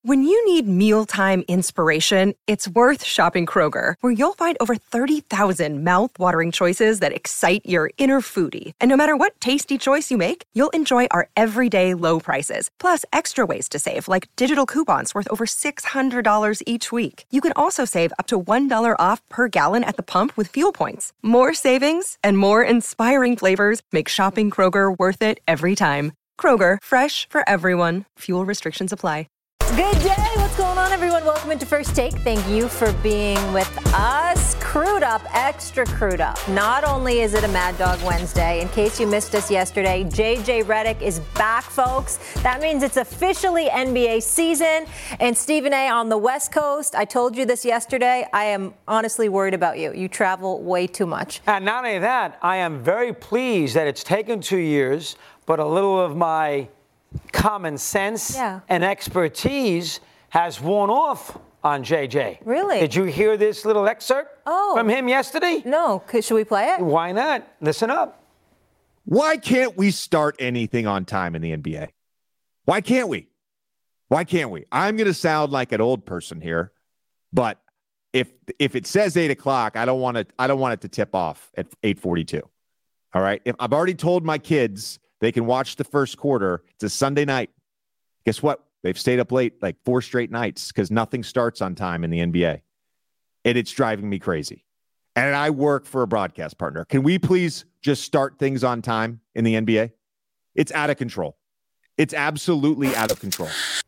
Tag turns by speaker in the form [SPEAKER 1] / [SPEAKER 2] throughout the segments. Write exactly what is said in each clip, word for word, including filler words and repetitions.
[SPEAKER 1] When you need mealtime inspiration, it's worth shopping Kroger, where you'll find over thirty thousand mouth-watering choices that excite your inner foodie. And no matter what tasty choice you make, you'll enjoy our everyday low prices, plus extra ways to save, like digital coupons worth over six hundred dollars each week. You can also save up to one dollar off per gallon at the pump with fuel points. More savings and more inspiring flavors make shopping Kroger worth it every time. Kroger, fresh for everyone. Fuel restrictions apply.
[SPEAKER 2] Good day. What's going on, everyone? Welcome into First Take. Thank you for being with us. Crude up, extra crude up. Not only is it a Mad Dog Wednesday, in case you missed us yesterday, J J Redick is back, folks. That means it's officially N B A season. And Stephen A. on the West Coast, I told you this yesterday, I am honestly worried about you. You travel way too much.
[SPEAKER 3] And not only that, I am very pleased that it's taken two years, but a little of my common sense yeah. and expertise has worn off on J J.
[SPEAKER 2] Really?
[SPEAKER 3] Did you hear this little excerpt
[SPEAKER 2] oh.
[SPEAKER 3] from him yesterday?
[SPEAKER 2] No. Should we play it?
[SPEAKER 3] Why not? Listen up.
[SPEAKER 4] Why can't we start anything on time in the N B A? Why can't we? Why can't we? I'm going to sound like an old person here, but if if it says eight o'clock, I don't want it. I don't want it to tip off at eight forty-two. All right. If I've already told my kids they can watch the first quarter. It's a Sunday night. Guess what? They've stayed up late like four straight nights because nothing starts on time in the N B A. And it's driving me crazy. And I work for a broadcast partner. Can we please just start things on time in the N B A? It's out of control. It's absolutely out of control.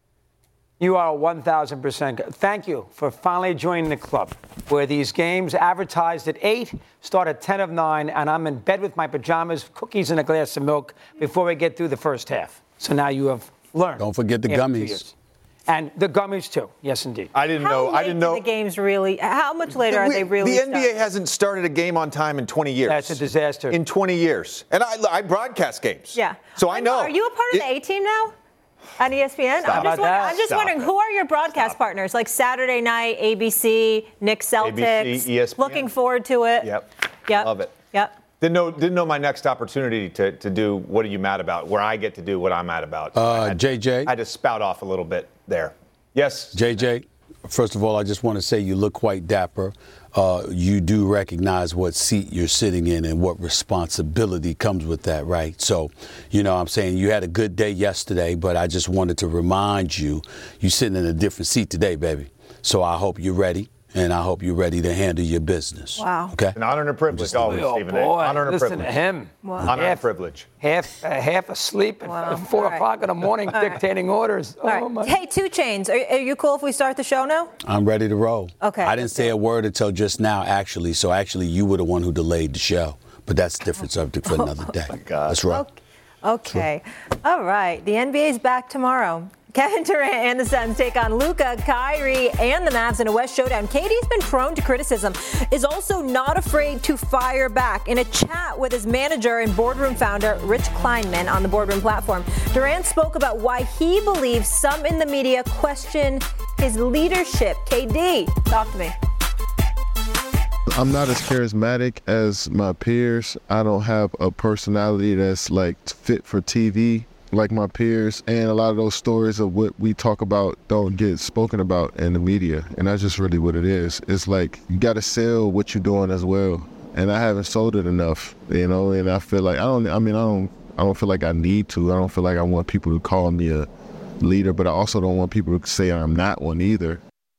[SPEAKER 3] You are one thousand percent. Thank you for finally joining the club where these games advertised at eight, start at ten of nine, and I'm in bed with my pajamas, cookies, and a glass of milk before we get through the first half. So now you have learned.
[SPEAKER 5] Don't forget the gummies.
[SPEAKER 3] And the gummies, too. Yes, indeed.
[SPEAKER 6] I didn't
[SPEAKER 2] how
[SPEAKER 6] know.
[SPEAKER 2] Late
[SPEAKER 6] I didn't know.
[SPEAKER 2] The games really. How much later are
[SPEAKER 6] we,
[SPEAKER 2] they really?
[SPEAKER 6] The N B A
[SPEAKER 2] starting?
[SPEAKER 6] hasn't started a game on time in twenty years.
[SPEAKER 3] That's a disaster.
[SPEAKER 6] In twenty years. And I, I broadcast games.
[SPEAKER 2] Yeah.
[SPEAKER 6] So I know.
[SPEAKER 2] Are you a part of
[SPEAKER 6] it,
[SPEAKER 2] the A team now? On E S P N?
[SPEAKER 6] Stop
[SPEAKER 2] I'm just, wondering, I'm just wondering,
[SPEAKER 6] it.
[SPEAKER 2] who are your broadcast Stop. partners? Like Saturday night, A B C, Knicks Celtics.
[SPEAKER 6] A B C, E S P N.
[SPEAKER 2] Looking forward to it.
[SPEAKER 6] Yep.
[SPEAKER 2] Yep.
[SPEAKER 6] Love it.
[SPEAKER 2] Yep.
[SPEAKER 6] Didn't know, didn't know my next opportunity to, to do What Are You Mad About, where I get to do what I'm mad about.
[SPEAKER 5] Uh,
[SPEAKER 6] had,
[SPEAKER 5] J J.
[SPEAKER 6] I had to spout off a little bit there. Yes?
[SPEAKER 5] J J, first of all, I just want to say you look quite dapper. Uh, you do recognize what seat you're sitting in and what responsibility comes with that, right? So, you know, I'm saying you had a good day yesterday, but I just wanted to remind you, you're sitting in a different seat today, baby. So I hope you're ready, and I hope you're ready to handle your business.
[SPEAKER 2] Wow.
[SPEAKER 5] Okay?
[SPEAKER 6] An honor and a privilege
[SPEAKER 5] Just
[SPEAKER 6] always,
[SPEAKER 3] oh,
[SPEAKER 6] Stephen
[SPEAKER 3] boy.
[SPEAKER 6] A. Honor and a
[SPEAKER 3] Listen
[SPEAKER 6] privilege.
[SPEAKER 3] to him.
[SPEAKER 2] Wow.
[SPEAKER 6] Honor
[SPEAKER 3] half,
[SPEAKER 6] and privilege.
[SPEAKER 3] Half, uh, half asleep at
[SPEAKER 2] Wow.
[SPEAKER 3] four
[SPEAKER 2] All
[SPEAKER 3] o'clock
[SPEAKER 2] right.
[SPEAKER 3] in the morning
[SPEAKER 2] All
[SPEAKER 3] dictating
[SPEAKER 2] right.
[SPEAKER 3] orders.
[SPEAKER 2] All right.
[SPEAKER 3] Oh, my.
[SPEAKER 2] Hey, Two Chainz, are, are you cool if we start the show now?
[SPEAKER 5] I'm ready to roll.
[SPEAKER 2] Okay.
[SPEAKER 5] I didn't say a word until just now, actually. So actually, you were the one who delayed the show. But that's a different subject for another day. Oh, my God. Let's roll.
[SPEAKER 2] Okay. okay. All right. The N B A is back tomorrow. Kevin Durant and the Suns take on Luka, Kyrie, and the Mavs in a West showdown. K D's been prone to criticism, is also not afraid to fire back. In a chat with his manager and boardroom founder, Rich Kleinman, on the boardroom platform, Durant spoke about why he believes some in the media question his leadership. K D, talk to me.
[SPEAKER 7] I'm not as charismatic as my peers. I don't have a personality that's like fit for T V like my peers, and a lot of those stories of what we talk about don't get spoken about in the media, and that's just really what it is. It's like you got to sell what you're doing as well, and I haven't sold it enough, you know. And I feel like I don't. I mean, I don't. I don't feel like I need to. I don't feel like I want people to call me a leader, but I also don't want people to say I'm not one either.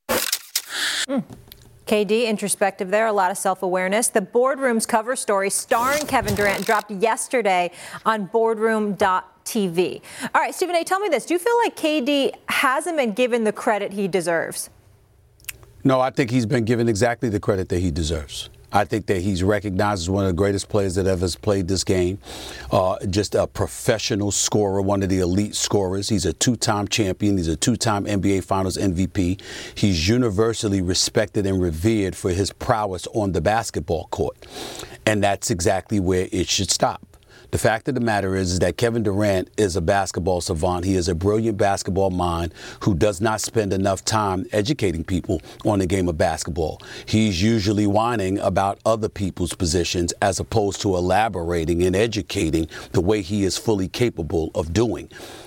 [SPEAKER 2] Mm. K D, introspective there, a lot of self-awareness. The Boardroom's cover story starring Kevin Durant dropped yesterday on boardroom dot T V. All right, Stephen A., tell me this. Do you feel like K D hasn't been given the credit he deserves?
[SPEAKER 5] No, I think he's been given exactly the credit that he deserves. I think that he's recognized as one of the greatest players that ever played this game. Uh, just a professional scorer, one of the elite scorers. He's a two-time champion. He's a two-time N B A Finals M V P. He's universally respected and revered for his prowess on the basketball court. And that's exactly where it should stop. The fact of the matter is, is that Kevin Durant is a basketball savant. He is a brilliant basketball mind who does not spend enough time educating people on the game of basketball. He's usually whining about other people's positions as opposed to elaborating and educating the way he is fully capable of doing.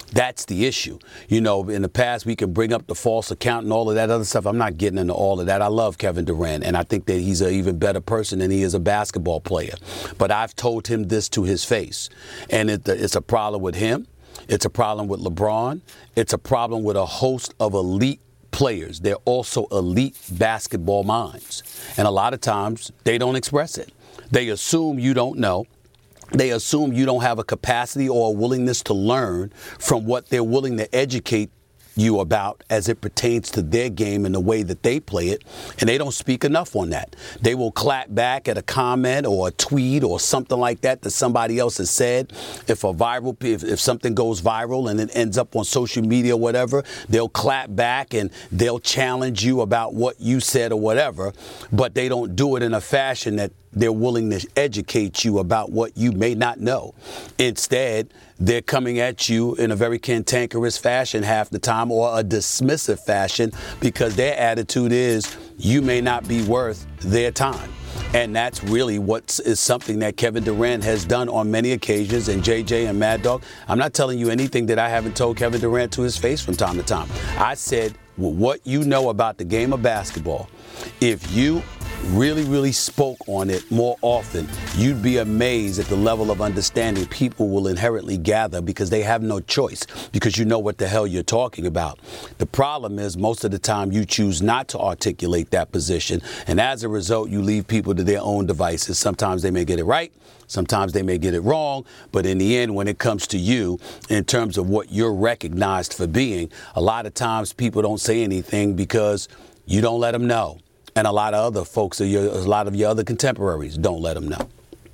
[SPEAKER 5] That's the issue. You know, in the past, we can bring up the false account and all of that other stuff. I'm not getting into all of that. I love Kevin Durant, and I think that he's an even better person than he is a basketball player. But I've told him this to his face, and it, it's a problem with him. It's a problem with LeBron. It's a problem with a host of elite players. They're also elite basketball minds. And a lot of times, they don't express it. They assume you don't know. They assume you don't have a capacity or a willingness to learn from what they're willing to educate you about as it pertains to their game and the way that they play it, and they don't speak enough on that. They will clap back at a comment or a tweet or something like that that somebody else has said. If a viral, if, if something goes viral and it ends up on social media or whatever, they'll clap back and they'll challenge you about what you said or whatever, but they don't do it in a fashion that they're willing to educate you about what you may not know. Instead, they're coming at you in a very cantankerous fashion half the time, or a dismissive fashion, because their attitude is you may not be worth their time. And that's really what is something that Kevin Durant has done on many occasions. And J J and Mad Dog, I'm not telling you anything that I haven't told Kevin Durant to his face from time to time. I said, well, what you know about the game of basketball, if you really, really spoke on it more often, you'd be amazed at the level of understanding people will inherently gather, because they have no choice, because you know what the hell you're talking about. The problem is most of the time you choose not to articulate that position, and as a result, you leave people to their own devices. Sometimes they may get it right, sometimes they may get it wrong, but in the end, when it comes to you, in terms of what you're recognized for being, a lot of times people don't say anything because you don't let them know. And a lot of other folks, a lot of your other contemporaries don't let them know.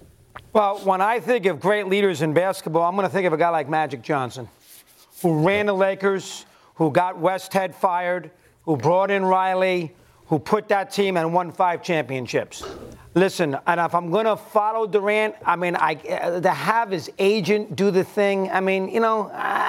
[SPEAKER 3] Well, when I think of great leaders in basketball, I'm going to think of a guy like Magic Johnson, who ran the Lakers, who got Westhead fired, who brought in Riley, who put that team and won five championships. Listen, and if I'm going to follow Durant, I mean, I uh, to have his agent do the thing, I mean, you know,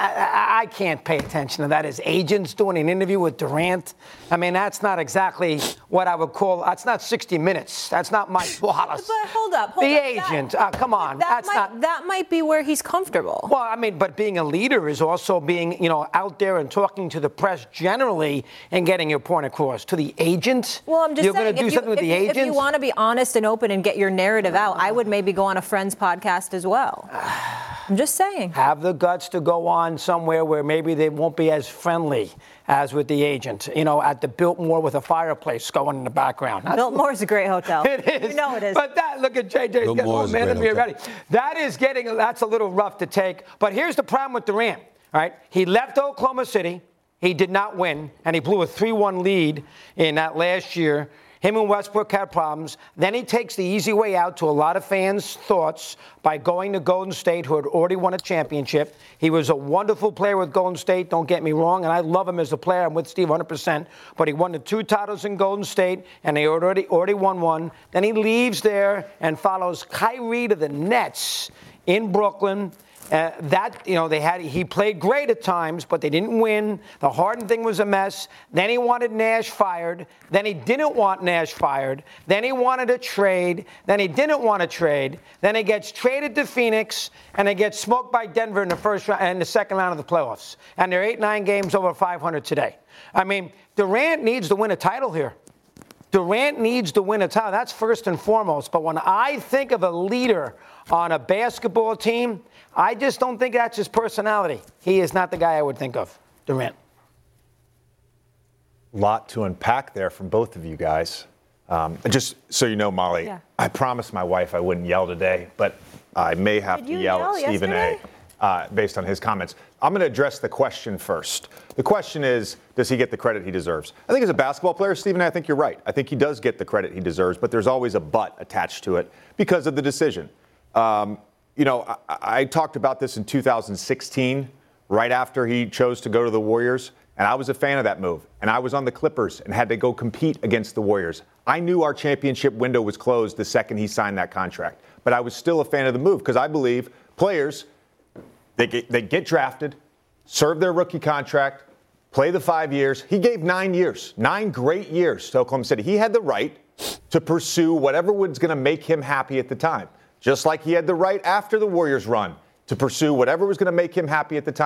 [SPEAKER 3] I, I can't pay attention to that. His agent's doing an interview with Durant. I mean, that's not exactly what I would call, that's not sixty minutes. That's not Mike Wallace.
[SPEAKER 2] But hold up, hold
[SPEAKER 3] the
[SPEAKER 2] up.
[SPEAKER 3] agent,
[SPEAKER 2] that,
[SPEAKER 3] uh, come on.
[SPEAKER 2] That
[SPEAKER 3] that's
[SPEAKER 2] might,
[SPEAKER 3] not.
[SPEAKER 2] That might be where he's comfortable.
[SPEAKER 3] Well, I mean, but being a leader is also being, you know, out there and talking to the press generally and getting your point across. To the agent?
[SPEAKER 2] Well, I'm just
[SPEAKER 3] You're
[SPEAKER 2] saying,
[SPEAKER 3] going to do
[SPEAKER 2] if
[SPEAKER 3] something
[SPEAKER 2] you,
[SPEAKER 3] with
[SPEAKER 2] if,
[SPEAKER 3] the agent?
[SPEAKER 2] If you want to be honest and open and get your narrative out, I would maybe go on a Friends podcast as well. I'm just saying. Have the guts to go on somewhere where maybe they won't be as friendly as with the agent. You know, at the Biltmore with a fireplace going in the background. That's Biltmore is a great hotel.
[SPEAKER 3] It is.
[SPEAKER 2] You know it is.
[SPEAKER 3] But that, look at J J. Oh, man, let me ready. That is getting, that's a little rough to take. But here's the problem with Durant, all right? He left Oklahoma City. He did not win, and he blew a three one lead in that last year. Him and Westbrook had problems. Then he takes the easy way out to a lot of fans' thoughts by going to Golden State, who had already won a championship. He was a wonderful player with Golden State, don't get me wrong, and I love him as a player. I'm with Steve one hundred percent. But he won the two titles in Golden State, and they already, already won one. Then he leaves there and follows Kyrie to the Nets in Brooklyn. Uh, that, you know, they had, he played great at times, but they didn't win. The Harden thing was a mess. Then he wanted Nash fired. Then he didn't want Nash fired. Then he wanted a trade. Then he didn't want a trade. Then he gets traded to Phoenix, and they get smoked by Denver in the first round, in the second round of the playoffs. And they're eight, nine games over five hundred today. I mean, Durant needs to win a title here. Durant needs to win a title. That's first and foremost. But when I think of a leader on a basketball team, I just don't think that's his personality. He is not the guy I would think of, Durant.
[SPEAKER 6] Lot to unpack there from both of you guys. Um, just so you know, Molly, yeah. I promised my wife I wouldn't yell today, but I may have
[SPEAKER 2] Did
[SPEAKER 6] to
[SPEAKER 2] you
[SPEAKER 6] yell,
[SPEAKER 2] yell
[SPEAKER 6] at Stephen
[SPEAKER 2] yesterday?
[SPEAKER 6] A. Uh, based on his comments. I'm going to address the question first. The question is, does he get the credit he deserves? I think as a basketball player, Stephen, I think you're right. I think he does get the credit he deserves, but there's always a but attached to it because of the decision. Um, you know, I, I talked about this in two thousand sixteen, right after he chose to go to the Warriors, and I was a fan of that move. And I was on the Clippers and had to go compete against the Warriors. I knew our championship window was closed the second he signed that contract, but I was still a fan of the move because I believe players, They get, they get drafted, serve their rookie contract, play the five years. He gave nine years, nine great years to Oklahoma City. He had the right to pursue whatever was going to make him happy at the time, just like he had the right after the Warriors run to pursue whatever was going to make him happy at the time.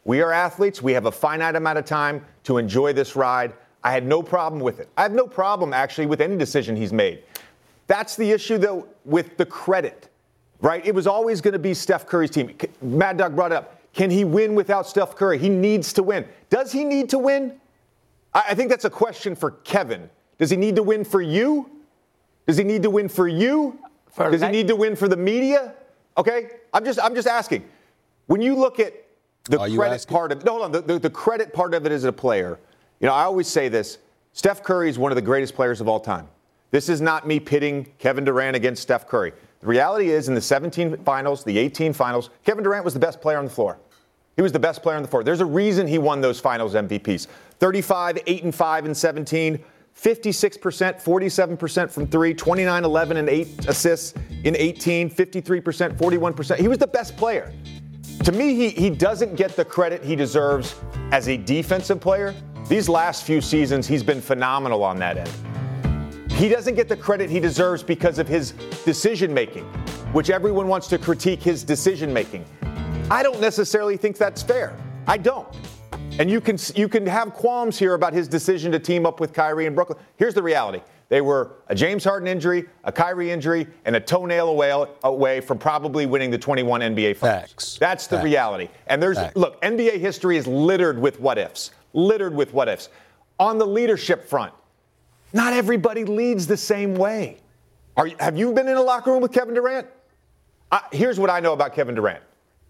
[SPEAKER 6] We are athletes. We have a finite amount of time to enjoy this ride. I had no problem with it. I have no problem, actually, with any decision he's made. That's the issue, though, with the credit, right? It was always going to be Steph Curry's team. Mad Dog brought it up. Can he win without Steph Curry? He needs to win. Does he need to win? I think that's a question for Kevin. Does he need to win for you? Does he need to win for you? For Does he need to win for the media? Okay, I'm just I'm just asking. When you look at the
[SPEAKER 5] Are
[SPEAKER 6] credit part of no, hold on, the, the, the credit part of it as a player, you know, I always say this: Steph Curry is one of the greatest players of all time. This is not me pitting Kevin Durant against Steph Curry. The reality is, in the seventeen finals, the eighteen finals, Kevin Durant was the best player on the floor. He was the best player on the floor. There's a reason he won those finals M V Ps. thirty-five, eight and five in seventeen, fifty-six percent, forty-seven percent from three, twenty-nine, eleven and eight assists in eighteen, fifty-three percent, forty-one percent. He was the best player. To me, he, he doesn't get the credit he deserves as a defensive player. These last few seasons, he's been phenomenal on that end. He doesn't get the credit he deserves because of his decision-making, which everyone wants to critique his decision-making. I don't necessarily think that's fair. I don't. And you can you can have qualms here about his decision to team up with Kyrie in Brooklyn. Here's the reality. They were a James Harden injury, a Kyrie injury, and a toenail away, away from probably winning the twenty-one N B A Finals.
[SPEAKER 5] Facts.
[SPEAKER 6] That's the
[SPEAKER 5] Facts. reality.
[SPEAKER 6] And there's,
[SPEAKER 5] Facts.
[SPEAKER 6] look, N B A history is littered with what-ifs. Littered with what-ifs. On the leadership front, not everybody leads the same way. Are, have you been in a locker room with Kevin Durant? Uh, here's what I know about Kevin Durant.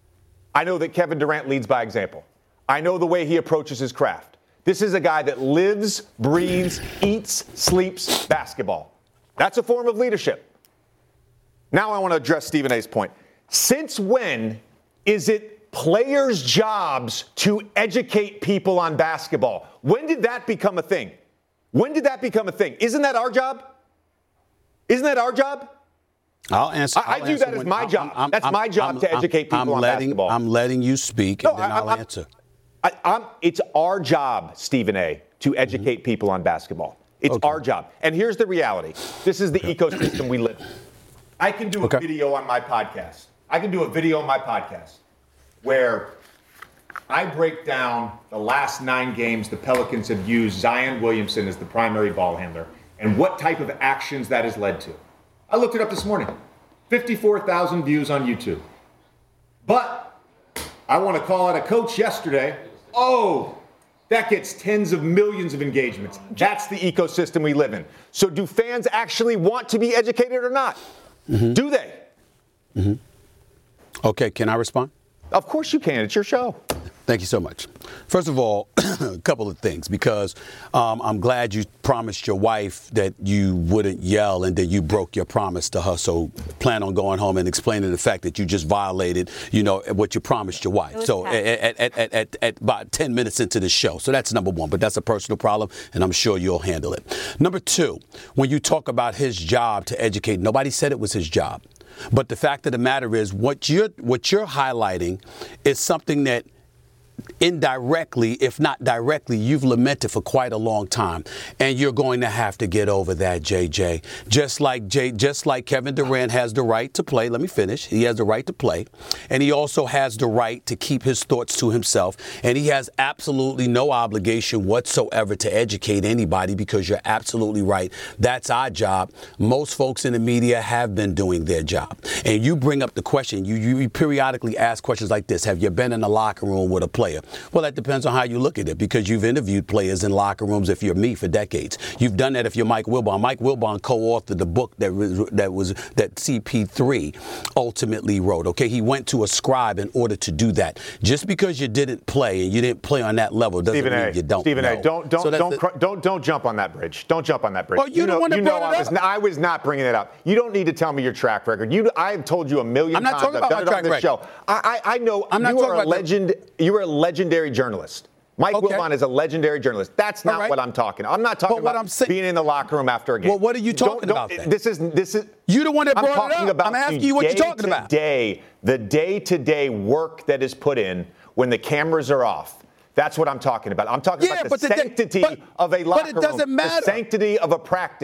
[SPEAKER 6] I know that Kevin Durant leads by example. I know the way he approaches his craft. This is a guy that lives, breathes, eats, sleeps basketball. That's a form of leadership. Now I want to address Stephen A's point. Since when is it players' jobs to educate people on basketball? When did that become a thing? When did that become a thing? Isn't that our job? Isn't that our job?
[SPEAKER 5] I'll answer. I'll
[SPEAKER 6] I, I view
[SPEAKER 5] answer
[SPEAKER 6] that as
[SPEAKER 5] when,
[SPEAKER 6] my
[SPEAKER 5] I'm,
[SPEAKER 6] job.
[SPEAKER 5] I'm,
[SPEAKER 6] That's
[SPEAKER 5] I'm,
[SPEAKER 6] my job
[SPEAKER 5] I'm,
[SPEAKER 6] to educate people
[SPEAKER 5] I'm
[SPEAKER 6] on
[SPEAKER 5] letting,
[SPEAKER 6] basketball.
[SPEAKER 5] I'm letting you speak,
[SPEAKER 6] No,
[SPEAKER 5] and then
[SPEAKER 6] I,
[SPEAKER 5] I'll
[SPEAKER 6] I,
[SPEAKER 5] answer.
[SPEAKER 6] I, I'm, it's our job, Stephen A., to educate mm-hmm. people on basketball. It's
[SPEAKER 5] okay.
[SPEAKER 6] our job. And here's the reality. This is the ecosystem we live in. I can do a
[SPEAKER 5] okay.
[SPEAKER 6] video on my podcast. I can do a video on my podcast where I break down the last nine games the Pelicans have used Zion Williamson as the primary ball handler and what type of actions that has led to. I looked it up this morning. fifty-four thousand views on YouTube. But I want to call out a coach yesterday. Oh, that gets tens of millions of engagements. That's the ecosystem we live in. So do fans actually want to be educated or not? Mm-hmm. Do they?
[SPEAKER 5] Mm-hmm. Okay, can I respond?
[SPEAKER 6] Of course you can. It's your show.
[SPEAKER 5] Thank you so much. First of all, a couple of things, because um, I'm glad you promised your wife that you wouldn't yell and that you broke your promise to her. So plan on going home and explaining the fact that you just violated, you know, what you promised your wife. So at, at, at, at, at about ten minutes into the show. So that's number one. But that's a personal problem, and I'm sure you'll handle it. Number two, when you talk about his job to educate, nobody said it was his job. But the fact of the matter is, what you're what you're highlighting is something that indirectly, if not directly, you've lamented for quite a long time, and you're going to have to get over that, J J. Just like J, just like Kevin Durant has the right to play. Let me finish. He has the right to play, and he also has the right to keep his thoughts to himself. And he has absolutely no obligation whatsoever to educate anybody, because you're absolutely right. That's our job. Most folks in the media have been doing their job. And you bring up the question. You you periodically ask questions like this: have you been in the locker room with a player? Well, that depends on how you look at it, because you've interviewed players in locker rooms, if you're me, for decades. You've done that if you're Mike Wilbon. Mike Wilbon co-authored the book that was, that was that C P three ultimately wrote. Okay, he went to a scribe in order to do that. Just because you didn't play and you didn't play on that level doesn't
[SPEAKER 6] Stephen
[SPEAKER 5] mean
[SPEAKER 6] A.
[SPEAKER 5] you don't
[SPEAKER 6] Stephen
[SPEAKER 5] know.
[SPEAKER 6] A. Don't don't
[SPEAKER 5] so
[SPEAKER 6] don't,
[SPEAKER 5] the,
[SPEAKER 6] cr- don't don't jump on that bridge. Don't jump on that bridge.
[SPEAKER 5] Oh, you, you know, the one that
[SPEAKER 6] you know
[SPEAKER 5] brought it
[SPEAKER 6] I was
[SPEAKER 5] up.
[SPEAKER 6] not, I was not bringing it up. You don't need to tell me your track record. You I have told you a million
[SPEAKER 5] I'm not
[SPEAKER 6] times.
[SPEAKER 5] talking
[SPEAKER 6] I've
[SPEAKER 5] about
[SPEAKER 6] done
[SPEAKER 5] my
[SPEAKER 6] it on this
[SPEAKER 5] track
[SPEAKER 6] show. I I, I know
[SPEAKER 5] I'm not
[SPEAKER 6] you are a
[SPEAKER 5] about
[SPEAKER 6] legend.
[SPEAKER 5] The-
[SPEAKER 6] you are a legendary journalist. Mike
[SPEAKER 5] okay.
[SPEAKER 6] Wilbon is a legendary journalist. That's not
[SPEAKER 5] right.
[SPEAKER 6] what I'm talking. I'm not talking
[SPEAKER 5] but what
[SPEAKER 6] about
[SPEAKER 5] I'm saying,
[SPEAKER 6] being in the locker room after a game.
[SPEAKER 5] Well, what are you talking
[SPEAKER 6] don't, don't,
[SPEAKER 5] about then?
[SPEAKER 6] This is this is.
[SPEAKER 5] You the one that
[SPEAKER 6] I'm
[SPEAKER 5] brought it
[SPEAKER 6] talking
[SPEAKER 5] up.
[SPEAKER 6] about
[SPEAKER 5] I'm asking you what you're talking about.
[SPEAKER 6] Day, the day-to-day work that is put in when the cameras are off. That's what I'm talking about. I'm talking
[SPEAKER 5] yeah,
[SPEAKER 6] about the
[SPEAKER 5] but
[SPEAKER 6] sanctity
[SPEAKER 5] the, but,
[SPEAKER 6] of a locker
[SPEAKER 5] room. But it doesn't
[SPEAKER 6] room,
[SPEAKER 5] matter.
[SPEAKER 6] the sanctity of a practice.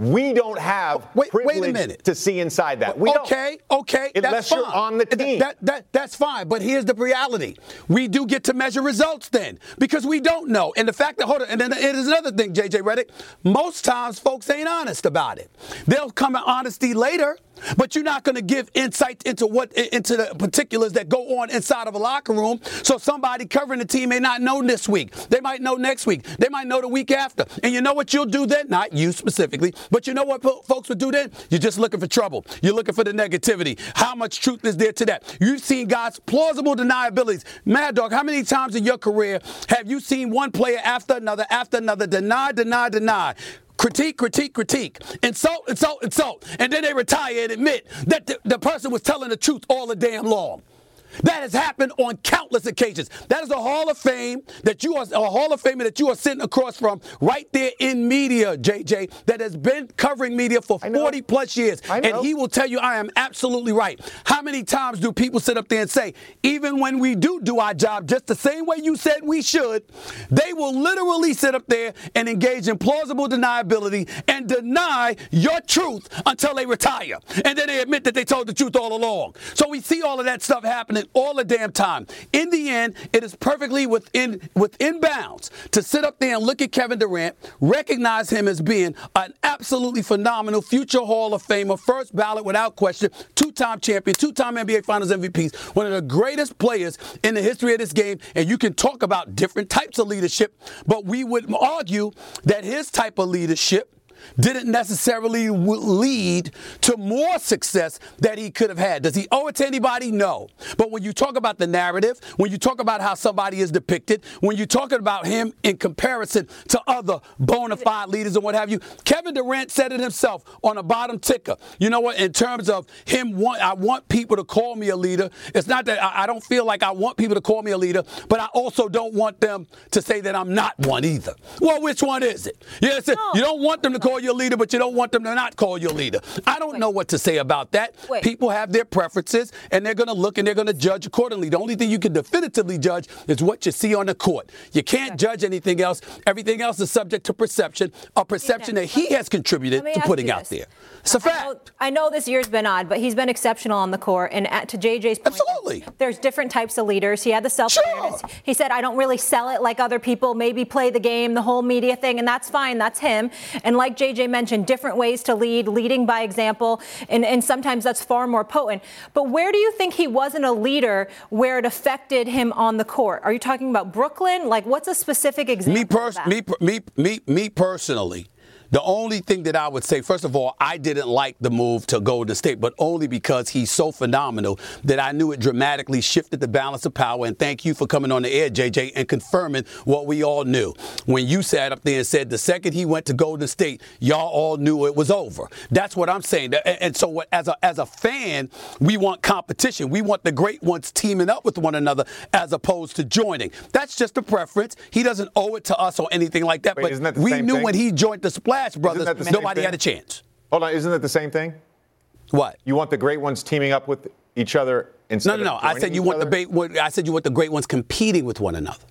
[SPEAKER 6] We don't have
[SPEAKER 5] wait,
[SPEAKER 6] privilege
[SPEAKER 5] wait a minute.
[SPEAKER 6] to see inside that. We
[SPEAKER 5] okay,
[SPEAKER 6] don't.
[SPEAKER 5] okay,
[SPEAKER 6] Unless
[SPEAKER 5] that's fine.
[SPEAKER 6] you're on the team.
[SPEAKER 5] That, that, that's fine, but here's the reality. We do get to measure results then, because we don't know. And the fact that, hold on, and then it is another thing, J J Redick, most times folks ain't honest about it. They'll come in honesty later, but you're not going to give insight into what into the particulars that go on inside of a locker room. So somebody covering the team may not know this week. They might know next week. They might know the week after. And you know what you'll do then? Not you specifically, but you know what po- folks would do then? You're just looking for trouble. You're looking for the negativity. How much truth is there to that? You've seen guys' plausible deniabilities. Mad Dog, how many times in your career have you seen one player after another, after another, deny, deny, deny? Critique, critique, critique, insult, insult, insult, and then they retire and admit that the, the person was telling the truth all the damn long. That has happened on countless occasions. That is a Hall of Fame that you are a Hall of Famer that you are sitting across from right there in media, J J, that has been covering media for forty plus years. And he will tell you I am absolutely right. How many times do people sit up there and say, even when we do do our job just the same way you said we should, they will literally sit up there and engage in plausible deniability and deny your truth until they retire. And then they admit that they told the truth all along. So we see all of that stuff happening all the damn time. In the end, it is perfectly within within bounds to sit up there and look at Kevin Durant, recognize him as being an absolutely phenomenal future Hall of Famer, first ballot without question, two-time champion, two-time N B A Finals M V Ps, one of the greatest players in the history of this game. And you can talk about different types of leadership, but we would argue that his type of leadership didn't necessarily lead to more success that he could have had. Does he owe it to anybody? No. But when you talk about the narrative, when you talk about how somebody is depicted, when you're talking about him in comparison to other bona fide leaders and what have you, Kevin Durant said it himself on a bottom ticker. You know what? In terms of him, want, I want people to call me a leader. It's not that I, I don't feel like I want people to call me a leader, but I also don't want them to say that I'm not one either. Well, which one is it? Yes, no. You don't want them to call you a leader, but you don't want them to not call you a leader. I don't Wait. know what to say about that. Wait. People have their preferences, and they're going to look and they're going to judge accordingly. The only thing you can definitively judge is what you see on the court. You can't okay. judge anything else. Everything else is subject to perception, a perception okay. that he has contributed to putting out there. It's a fact.
[SPEAKER 2] I know, I know this year's been odd, but he's been exceptional on the court. And at, to J J's point,
[SPEAKER 5] absolutely,
[SPEAKER 2] there's different types of leaders. He had the self-awareness. Sure. He said, I don't really sell it like other people, maybe play the game, the whole media thing, and that's fine. That's him. And like J J mentioned, different ways to lead, leading by example, and, and sometimes that's far more potent. But where do you think he wasn't a leader where it affected him on the court? Are you talking about Brooklyn? Like, what's a specific example
[SPEAKER 5] me pers-
[SPEAKER 2] of that?
[SPEAKER 5] Me, me, me, me personally, the only thing that I would say, first of all, I didn't like the move to Golden State, but only because he's so phenomenal that I knew it dramatically shifted the balance of power. And thank you for coming on the air, J J, and confirming what we all knew. When you sat up there and said the second he went to Golden State, y'all all knew it was over. That's what I'm saying. And so as a, as a fan, we want competition. We want the great ones teaming up with one another as opposed to joining. That's just a preference. He doesn't owe it to us or anything like that.
[SPEAKER 6] Wait,
[SPEAKER 5] but we knew
[SPEAKER 6] thing?
[SPEAKER 5] when he joined the Splash Brothers, nobody had a chance.
[SPEAKER 6] Hold on, isn't that the same thing?
[SPEAKER 5] What?
[SPEAKER 6] You want the great ones teaming up with each other instead
[SPEAKER 5] no, no, no.
[SPEAKER 6] of
[SPEAKER 5] I said you want
[SPEAKER 6] other?
[SPEAKER 5] the I said you want the great ones competing with one another.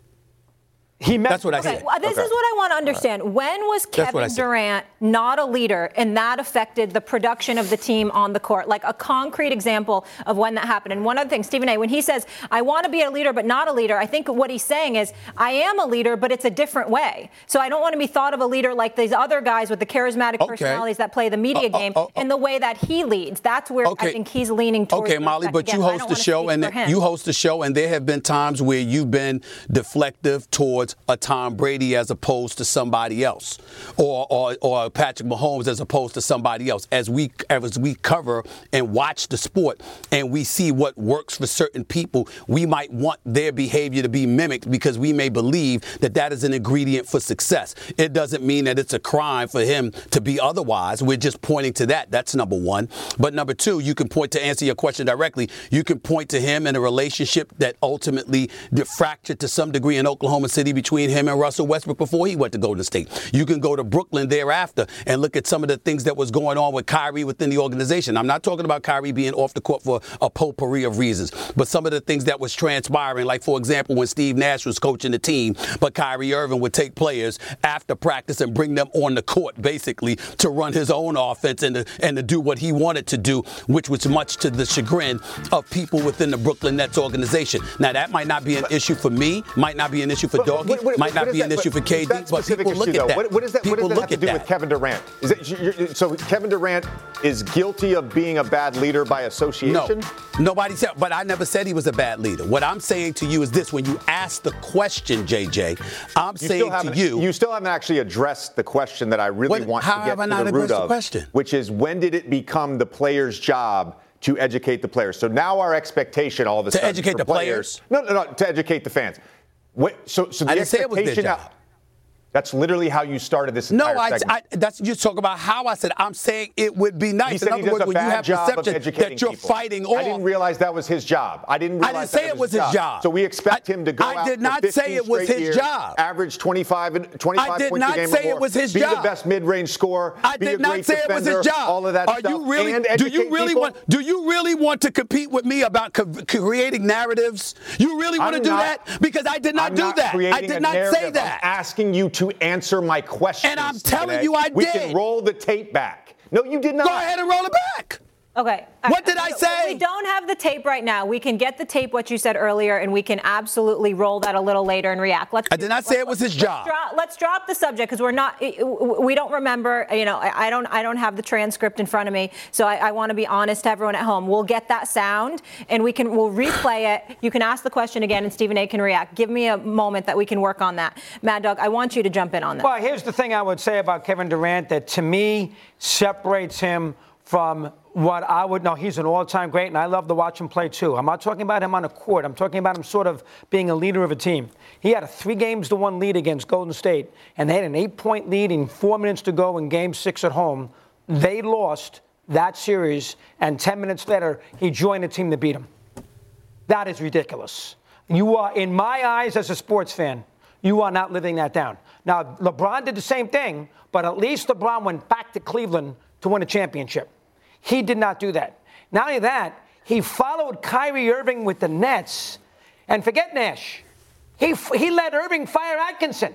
[SPEAKER 3] He meant
[SPEAKER 5] That's what I
[SPEAKER 2] okay,
[SPEAKER 5] said.
[SPEAKER 2] well, this
[SPEAKER 6] okay.
[SPEAKER 2] is what I want to understand. When was Kevin Durant not a leader and that affected the production of the team on the court? Like a concrete example of when that happened. And one other thing, Stephen A., when he says, I want to be a leader but not a leader, I think what he's saying is, I am a leader, but it's a different way. So I don't want to be thought of a leader like these other guys with the charismatic okay. personalities that play the media uh, game uh, uh, in the way that he leads. That's where
[SPEAKER 5] okay.
[SPEAKER 2] I think he's leaning towards.
[SPEAKER 5] Okay, Molly, but
[SPEAKER 2] again,
[SPEAKER 5] you host the show, and you host the show, and there have been times where you've been deflective towards a Tom Brady as opposed to somebody else, or, or or Patrick Mahomes as opposed to somebody else. As we as we cover and watch the sport, and we see what works for certain people, we might want their behavior to be mimicked because we may believe that that is an ingredient for success. It doesn't mean that it's a crime for him to be otherwise. We're just pointing to that. That's number one. But number two, you can point to answer your question directly. You can point to him in a relationship that ultimately fractured to some degree in Oklahoma City between him and Russell Westbrook before he went to Golden State. You can go to Brooklyn thereafter and look at some of the things that was going on with Kyrie within the organization. I'm not talking about Kyrie being off the court for a potpourri of reasons, but some of the things that was transpiring, like, for example, when Steve Nash was coaching the team, but Kyrie Irving would take players after practice and bring them on the court, basically, to run his own offense and to, and to do what he wanted to do, which was much to the chagrin of people within the Brooklyn Nets organization. Now, that might not be an issue for me, might not be an issue for Doggy,
[SPEAKER 6] what, what,
[SPEAKER 5] might not be
[SPEAKER 6] that,
[SPEAKER 5] an issue for K D, but people look
[SPEAKER 6] issue,
[SPEAKER 5] at that.
[SPEAKER 6] What, what, is that, what does that have to do
[SPEAKER 5] that.
[SPEAKER 6] with Kevin Durant? Is it, so Kevin Durant is guilty of being a bad leader by association?
[SPEAKER 5] No, nobody said, but I never said he was a bad leader. What I'm saying to you is this: when you ask the question, J J, I'm you saying to you,
[SPEAKER 6] you still haven't actually addressed the question that I really
[SPEAKER 5] what,
[SPEAKER 6] want
[SPEAKER 5] how
[SPEAKER 6] to get
[SPEAKER 5] have I
[SPEAKER 6] to
[SPEAKER 5] not
[SPEAKER 6] the root
[SPEAKER 5] addressed
[SPEAKER 6] of,
[SPEAKER 5] the question?
[SPEAKER 6] Which is, when did it become the player's job to educate the players? So now our expectation, all of a
[SPEAKER 5] to
[SPEAKER 6] sudden,
[SPEAKER 5] educate
[SPEAKER 6] for
[SPEAKER 5] the
[SPEAKER 6] players,
[SPEAKER 5] players.
[SPEAKER 6] No, no, no, to educate the fans. What, so, so the
[SPEAKER 5] I didn't say it was their
[SPEAKER 6] expectation.
[SPEAKER 5] job.
[SPEAKER 6] Now, that's literally how you started this entire
[SPEAKER 5] No, I,
[SPEAKER 6] segment.
[SPEAKER 5] I, that's you talk about how I said I'm saying it would be nice.
[SPEAKER 6] He said
[SPEAKER 5] In other
[SPEAKER 6] he does
[SPEAKER 5] words,
[SPEAKER 6] a
[SPEAKER 5] when you
[SPEAKER 6] bad
[SPEAKER 5] have
[SPEAKER 6] job of
[SPEAKER 5] perception
[SPEAKER 6] educating
[SPEAKER 5] that you're
[SPEAKER 6] people.
[SPEAKER 5] fighting off.
[SPEAKER 6] I didn't realize that was his job. I didn't realize
[SPEAKER 5] I didn't say
[SPEAKER 6] that
[SPEAKER 5] it was his
[SPEAKER 6] job.
[SPEAKER 5] job.
[SPEAKER 6] So we expect
[SPEAKER 5] I,
[SPEAKER 6] him to go
[SPEAKER 5] I
[SPEAKER 6] out
[SPEAKER 5] did
[SPEAKER 6] for
[SPEAKER 5] not say it was his
[SPEAKER 6] years,
[SPEAKER 5] job.
[SPEAKER 6] Average twenty-five and twenty-five
[SPEAKER 5] I did
[SPEAKER 6] points
[SPEAKER 5] not
[SPEAKER 6] a game
[SPEAKER 5] say
[SPEAKER 6] or more,
[SPEAKER 5] it was his
[SPEAKER 6] be
[SPEAKER 5] job.
[SPEAKER 6] the best mid-range scorer.
[SPEAKER 5] I
[SPEAKER 6] be
[SPEAKER 5] did
[SPEAKER 6] a
[SPEAKER 5] not
[SPEAKER 6] great
[SPEAKER 5] say
[SPEAKER 6] defender,
[SPEAKER 5] it was his job.
[SPEAKER 6] All of that
[SPEAKER 5] Are
[SPEAKER 6] stuff.
[SPEAKER 5] you really?
[SPEAKER 6] And
[SPEAKER 5] do you really
[SPEAKER 6] people.
[SPEAKER 5] want? Do you really want to compete with me about co- creating narratives? You really want
[SPEAKER 6] I'm
[SPEAKER 5] to do
[SPEAKER 6] not,
[SPEAKER 5] that? Because I did not
[SPEAKER 6] I'm
[SPEAKER 5] do
[SPEAKER 6] not
[SPEAKER 5] that. I
[SPEAKER 6] creating
[SPEAKER 5] did
[SPEAKER 6] a
[SPEAKER 5] not
[SPEAKER 6] narrative.
[SPEAKER 5] say that.
[SPEAKER 6] I'm asking you to answer my question.
[SPEAKER 5] And I'm telling
[SPEAKER 6] today.
[SPEAKER 5] you I
[SPEAKER 6] we
[SPEAKER 5] did.
[SPEAKER 6] We can roll the tape back. No, you did not.
[SPEAKER 5] Go ahead and roll it back.
[SPEAKER 2] Okay.
[SPEAKER 5] What did I say?
[SPEAKER 2] We don't have the tape right now. We can get the tape, what you said earlier, and we can absolutely roll that a little later and react. Let's.
[SPEAKER 5] I did not say it was his job.
[SPEAKER 2] Let's drop, let's drop the subject because we're not. We don't remember. You know, I don't. I don't have the transcript in front of me, so I, I want to be honest to everyone at home. We'll get that sound and we can. We'll replay it. You can ask the question again, and Stephen A. can react. Give me a moment that we can work on that. Mad Dog, I want you to jump in on that.
[SPEAKER 3] Well, here's the thing I would say about Kevin Durant that to me separates him from what I would know. He's an all-time great, and I love to watch him play, too. I'm not talking about him on the court. I'm talking about him sort of being a leader of a team. He had a three games to one lead against Golden State, and they had an eight-point lead in four minutes to go in game six at home. They lost that series, and ten minutes later, he joined the team to beat him. That is ridiculous. You are, in my eyes as a sports fan, you are not living that down. Now, LeBron did the same thing, but at least LeBron went back to Cleveland to win a championship. He did not do that. Not only that, he followed Kyrie Irving with the Nets. And forget Nash. He, he let Irving fire Atkinson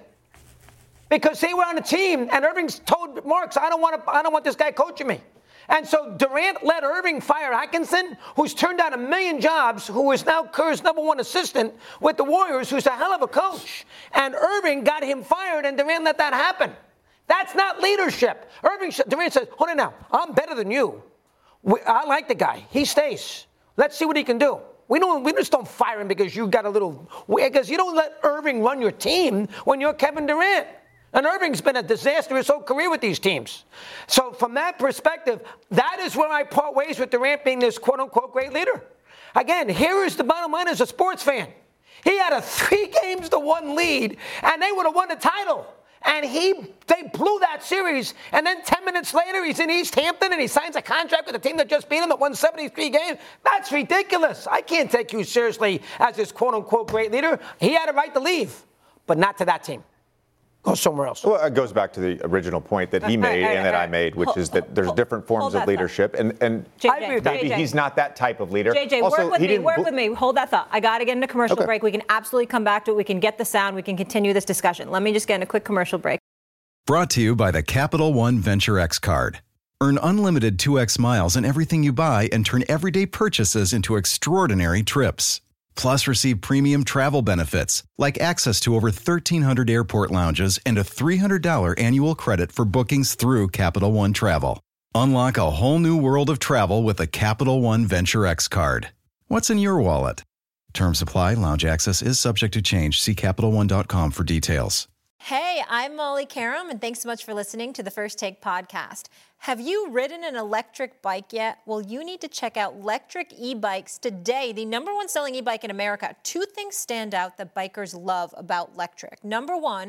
[SPEAKER 3] because they were on a team, and Irving told Marks, I don't want to, I don't want this guy coaching me. And so Durant let Irving fire Atkinson, who's turned down a million jobs, who is now Kerr's number one assistant with the Warriors, who's a hell of a coach. And Irving got him fired, and Durant let that happen. That's not leadership. Irving, Durant says, hold on now, I'm better than you. We, I like the guy. He stays. Let's see what he can do. We don't. We just don't fire him because you got a little. Because you don't let Irving run your team when you're Kevin Durant. And Irving's been a disaster his whole career with these teams. So from that perspective, that is where I part ways with Durant being this quote-unquote great leader. Again, here is the bottom line as a sports fan. He had a three games to one lead, and they would have won the title. And he, they blew that series. And then ten minutes later, he's in East Hampton and he signs a contract with a team that just beat him that won seventy-three games. That's ridiculous. I can't take you seriously as this quote-unquote great leader. He had a right to leave, but not to that team. Go somewhere else.
[SPEAKER 6] Well, it goes back to the original point that he made and that I made, which is that there's different forms of leadership. And, and maybe he's not that type of leader.
[SPEAKER 2] J J,
[SPEAKER 6] also,
[SPEAKER 2] work with me. Work with me. Hold that thought. I got to get into commercial
[SPEAKER 6] okay.
[SPEAKER 2] break. We can absolutely come back to it. We can get the sound. We can continue this discussion. Let me just get in a quick commercial break.
[SPEAKER 8] Brought to you by the Capital One Venture X card. Earn unlimited two X miles in everything you buy and turn everyday purchases into extraordinary trips. Plus, receive premium travel benefits like access to over thirteen hundred airport lounges and a three hundred dollars annual credit for bookings through Capital One Travel. Unlock a whole new world of travel with a Capital One Venture X card. What's in your wallet? Terms apply. Lounge access is subject to change. See Capital One dot com for details.
[SPEAKER 2] Hey, I'm Molly Karam, and thanks so much for listening to the First Take podcast. Have you ridden an electric bike yet? Well, you need to check out Lectric E-Bikes today, the number one selling e-bike in America. Two things stand out that bikers love about Lectric. Number one,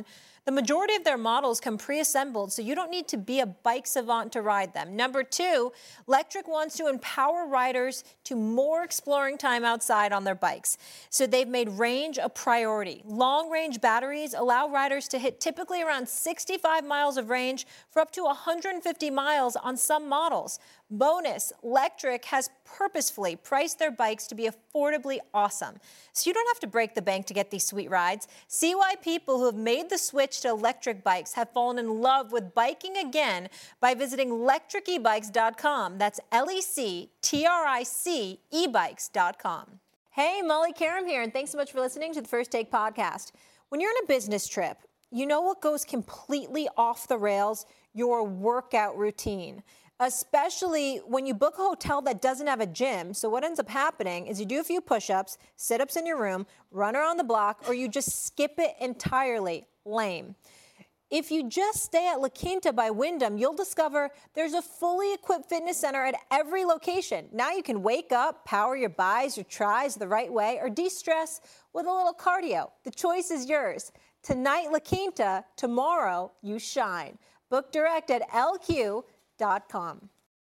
[SPEAKER 2] The majority of their models come pre-assembled, so you don't need to be a bike savant to ride them. Number two, Lectric wants to empower riders to more exploring time outside on their bikes. So they've made range a priority. Long-range batteries allow riders to hit typically around sixty-five miles of range for up to one hundred fifty miles on some models. Bonus, Lectric has purposefully priced their bikes to be affordably awesome. So you don't have to break the bank to get these sweet rides. See why people who have made the switch to electric bikes have fallen in love with biking again by visiting lectric e bikes dot com. That's L E C T R I C e bikes dot com. Hey, Molly Karam here, and thanks so much for listening to the First Take podcast. When you're on a business trip, you know what goes completely off the rails? Your workout routine. Especially when you book a hotel that doesn't have a gym. So what ends up happening is you do a few push-ups, sit-ups in your room, run around the block, or you just skip it entirely. Lame. If you just stay at La Quinta by Wyndham, you'll discover there's a fully equipped fitness center at every location. Now you can wake up, power your bis, your tris the right way, or de-stress with a little cardio. The choice is yours. Tonight, La Quinta. Tomorrow, you shine. Book direct at L Q dot com.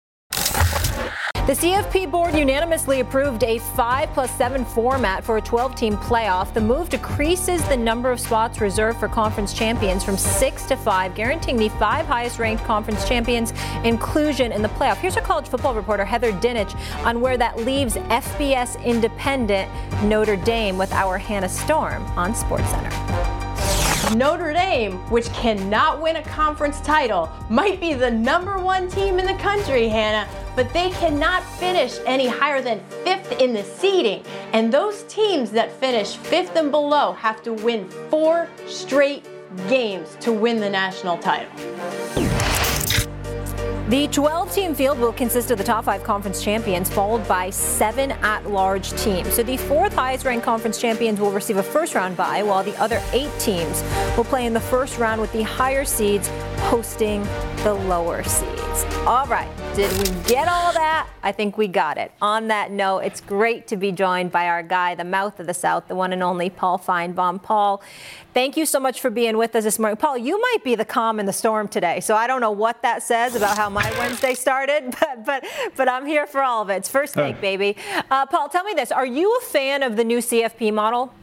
[SPEAKER 2] The C F P board unanimously approved a five plus seven format for a twelve-team playoff. The move decreases the number of spots reserved for conference champions from six to five, guaranteeing the five highest-ranked conference champions inclusion in the playoff. Here's our college football reporter Heather Dinich on where that leaves F B S independent Notre Dame with our Hannah Storm on SportsCenter.
[SPEAKER 9] Notre Dame, which cannot win a conference title, might be the number one team in the country, Hannah, but they cannot finish any higher than fifth in the seeding. And those teams that finish fifth and below have to win four straight games to win the national title.
[SPEAKER 2] The twelve-team field will consist of the top five conference champions, followed by seven at-large teams. So the fourth highest-ranked conference champions will receive a first-round bye, while the other eight teams will play in the first round with the higher seeds hosting the lower seeds. All right, did we get all that? I think we got it. On that note, it's great to be joined by our guy, the mouth of the South, the one and only Paul Finebaum. Paul, thank you so much for being with us this morning. Paul, you might be the calm in the storm today, so I don't know what that says about how my Wednesday started, but but but I'm here for all of it. It's First Take, baby. Uh, Paul, tell me this. Are you a fan of the new C F P model?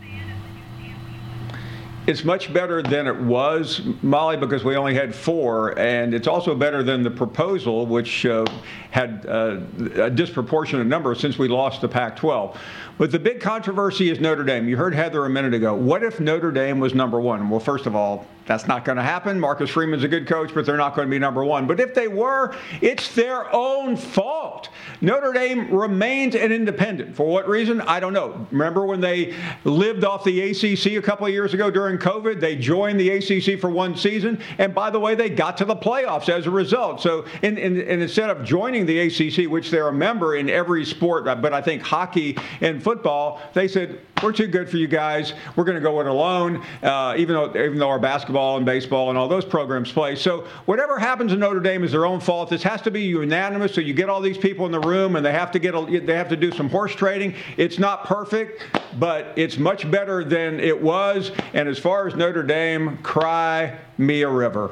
[SPEAKER 10] It's much better than it was, Molly, because we only had four, and it's also better than the proposal, which uh, had uh, a disproportionate number since we lost the Pac twelve. But the big controversy is Notre Dame. You heard Heather a minute ago. What if Notre Dame was number one? Well, first of all, that's not going to happen. Marcus Freeman's a good coach, but they're not going to be number one. But if they were, it's their own fault. Notre Dame remains an independent. For what reason? I don't know. Remember when they lived off the A C C a couple of years ago during COVID? They joined the A C C for one season. And by the way, they got to the playoffs as a result. So in, in, in instead of joining the A C C, which they're a member in every sport, but I think hockey and football, they said, we're too good for you guys. We're going to go it alone, uh, even though even though our basketball and baseball and all those programs play. So whatever happens in Notre Dame is their own fault. This has to be unanimous. So you get all these people in the room, and they have to get a, they have to do some horse trading. It's not perfect, but it's much better than it was. And as far as Notre Dame, cry me a river.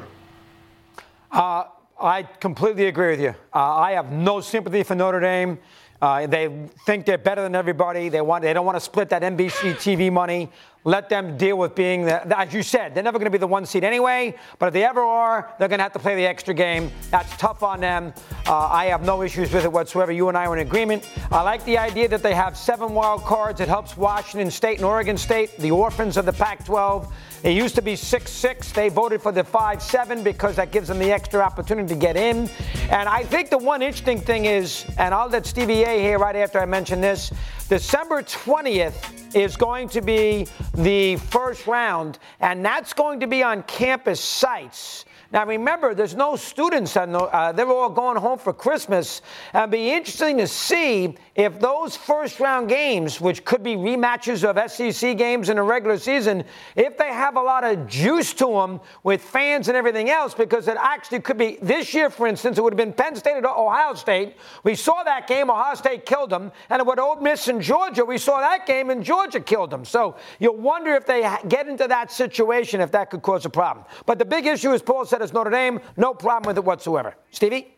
[SPEAKER 3] Uh, I completely agree with you. Uh, I have no sympathy for Notre Dame. Uh, they think they're better than everybody. They want. They don't want to split that N B C T V money. Let them deal with being the, as you said, they're never going to be the one seed anyway. But if they ever are, they're going to have to play the extra game. That's tough on them. Uh, I have no issues with it whatsoever. You and I are in agreement. I like the idea that they have seven wild cards. It helps Washington State and Oregon State, the orphans of the Pac twelve. It used to be six six. They voted for the five seven because that gives them the extra opportunity to get in. And I think the one interesting thing is, and I'll let Stevie A here right after I mention this, December twentieth is going to be the first round, and that's going to be on campus sites. Now, remember, there's no students. Uh, they're all going home for Christmas. It'll be interesting to see if those first-round games, which could be rematches of S E C games in the regular season, if they have a lot of juice to them with fans and everything else, because it actually could be this year, for instance, it would have been Penn State at Ohio State. We saw that game. Ohio State killed them. And with Ole Miss and Georgia, we saw that game, and Georgia Georgia killed them. So you wonder if they get into that situation, if that could cause a problem. But the big issue, as Paul said, is Notre Dame. No problem with it whatsoever. Stevie?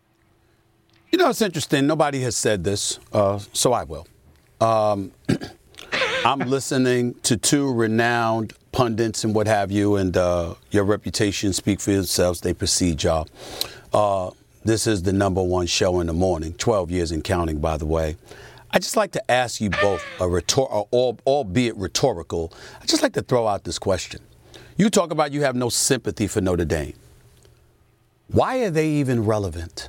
[SPEAKER 5] You know, it's interesting. Nobody has said this, uh, so I will. Um, I'm listening to two renowned pundits and what have you, and uh, your reputation speak for yourselves. They precede y'all. Uh, this is the number one show in the morning, twelve years and counting, by the way. I'd just like to ask you both, a rhetor- or, albeit rhetorical, I'd just like to throw out this question. You talk about you have no sympathy for Notre Dame. Why are they even relevant?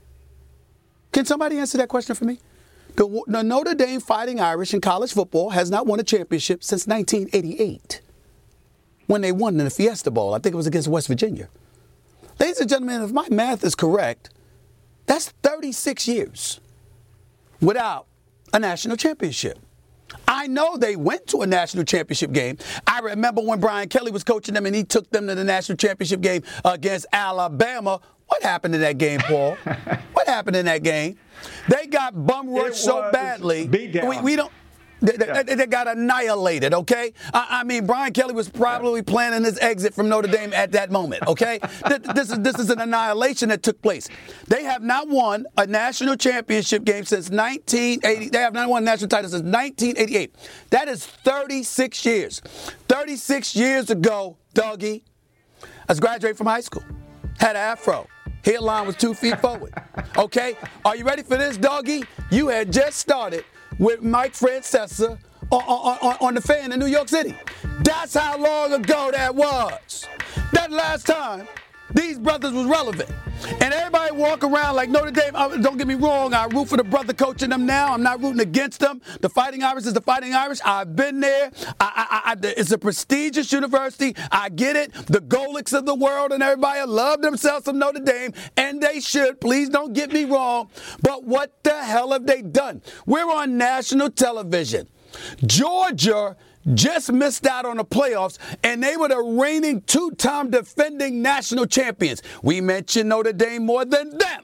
[SPEAKER 5] Can somebody answer that question for me? The, the Notre Dame Fighting Irish in college football has not won a championship since nineteen eighty-eight, when they won in the Fiesta Bowl. I think it was against West Virginia. Ladies and gentlemen, if my math is correct, that's thirty-six years without a national championship. I know they went to a national championship game. I remember when Brian Kelly was coaching them and he took them to the national championship game against Alabama. What happened in that game, Paul? What happened in that game? They got bum rushed so badly.
[SPEAKER 10] Beat down.
[SPEAKER 5] We, we don't. They, yeah. they, they got annihilated, okay? I, I mean, Brian Kelly was probably planning his exit from Notre Dame at that moment, okay? this, is, this is an annihilation that took place. They have not won a national championship game since nineteen eighty. They have not won a national title since nineteen eighty-eight. That is thirty-six years. thirty-six years ago, Dougie, I was graduating from high school, had an afro. Headline was two feet forward, okay? Are you ready for this, Dougie? You had just started with Mike Francesa on, on, on, on the fan in New York City. That's how long ago that was. That last time these brothers was relevant. And everybody walk around like Notre Dame. Uh, don't get me wrong, I root for the brother coaching them now. I'm not rooting against them. The Fighting Irish is the Fighting Irish. I've been there. I, I, I, it's a prestigious university. I get it. The Golics of the world and everybody love themselves some Notre Dame, and they should. Please don't get me wrong. But what the hell have they done? We're on national television. Georgia just missed out on the playoffs, and they were the reigning two-time defending national champions. We mentioned Notre Dame more than them.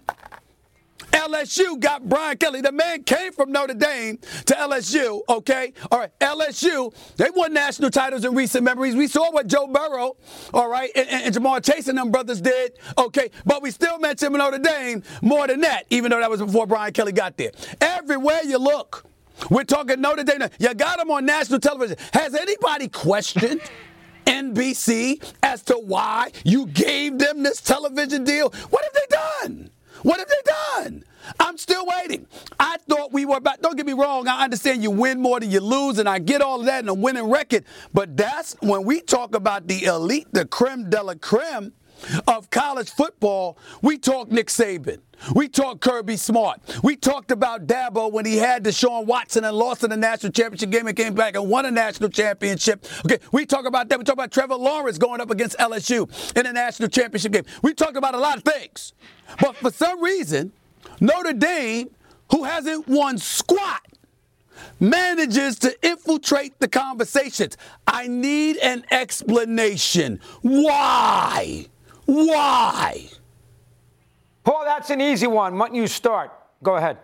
[SPEAKER 5] L S U got Brian Kelly. The man came from Notre Dame to L S U, okay? All right, L S U, they won national titles in recent memories. We saw what Joe Burrow, all right, and, and Jamar Chase and them brothers did, okay? But we still mentioned Notre Dame more than that, even though that was before Brian Kelly got there. Everywhere you look, we're talking Notre Dame. You got them on national television. Has anybody questioned N B C as to why you gave them this television deal? What have they done? What have they done? I'm still waiting. I thought we were about, don't get me wrong, I understand you win more than you lose, and I get all of that in a winning record, but that's when we talk about the elite, the creme de la creme of college football. We talk Nick Saban. We talked Kirby Smart. We talked about Dabo when he had Deshaun Watson and lost in the national championship game and came back and won a national championship. Okay, we talk about that. We talk about Trevor Lawrence going up against L S U in a national championship game. We talked about a lot of things. But for some reason, Notre Dame, who hasn't won squat, manages to infiltrate the conversations. I need an explanation. Why? Why?
[SPEAKER 3] Paul, that's an easy one. Why don't you start? Go ahead.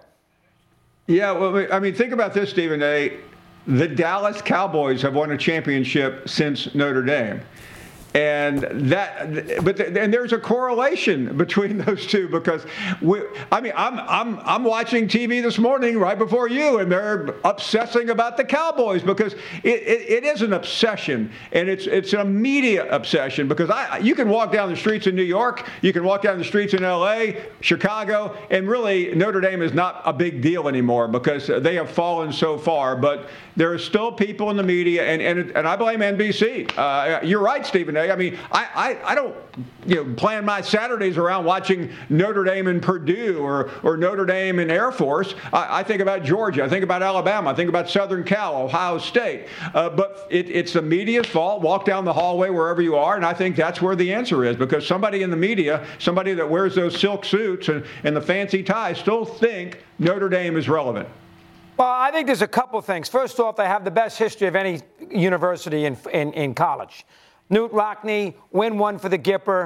[SPEAKER 10] Yeah, well, I mean, think about this, Stephen A. The Dallas Cowboys have won a championship since Notre Dame. And that, but the, and there's a correlation between those two because we, I mean, I'm I'm I'm watching T V this morning right before you, and they're obsessing about the Cowboys because it, it, it is an obsession, and it's it's a media obsession because I you can walk down the streets in New York, you can walk down the streets in L A, Chicago, and really Notre Dame is not a big deal anymore because they have fallen so far. But there are still people in the media, and and, and I blame N B C. Uh, you're right, Stephen A. I mean, I, I, I don't, you know, plan my Saturdays around watching Notre Dame and Purdue or, or Notre Dame and Air Force. I, I think about Georgia. I think about Alabama. I think about Southern Cal, Ohio State. Uh, but it, it's the media's fault. Walk down the hallway wherever you are, and I think that's where the answer is because somebody in the media, somebody that wears those silk suits and, and the fancy ties still think Notre Dame is relevant.
[SPEAKER 3] Well, I think there's a couple things. First off, they have the best history of any university in in, in college. Knute Rockne, win one for the Gipper.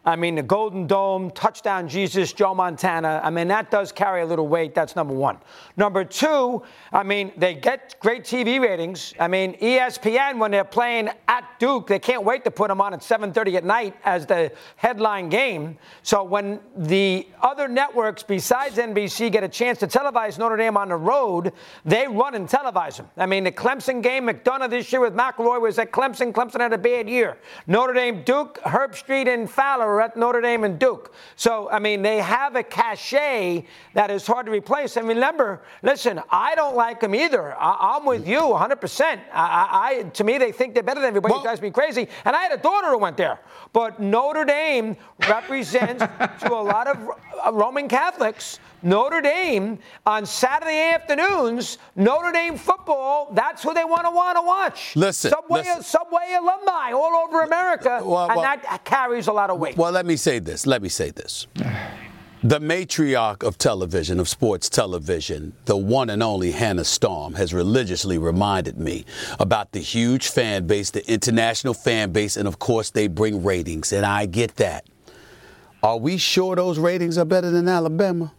[SPEAKER 3] I mean, the Golden Dome, touchdown Jesus, Joe Montana. I mean, that does carry a little weight. That's number one. Number two, I mean, they get great T V ratings. I mean, E S P N, when they're playing at Duke, they can't wait to put them on at seven thirty at night as the headline game. So when the other networks besides N B C get a chance to televise Notre Dame on the road, they run and televise them. I mean, the Clemson game, McDonough this year with McElroy was at Clemson. Clemson had a bad year. Notre Dame, Duke, Herb Street and Fowler are at Notre Dame and Duke. So, I mean, they have a cachet that is hard to replace. And remember, listen, I don't like them either. I, I'm with you one hundred percent. I, I, to me, they think they're better than everybody. Well, it drives me crazy. And I had a daughter who went there. But Notre Dame represents to a lot of Roman Catholics, Notre Dame on Saturday afternoons, Notre Dame football, that's who they want to want to watch.
[SPEAKER 5] Listen,
[SPEAKER 3] Subway,
[SPEAKER 5] listen.
[SPEAKER 3] Subway alumni all over America,
[SPEAKER 5] well,
[SPEAKER 3] and
[SPEAKER 5] well,
[SPEAKER 3] that carries a lot of weight.
[SPEAKER 5] Well, let me say this. Let me say this. The matriarch of television, of sports television, the one and only Hannah Storm, has religiously reminded me about the huge fan base, the international fan base, and of course they bring ratings, and I get that. Are we sure those ratings are better than Alabama?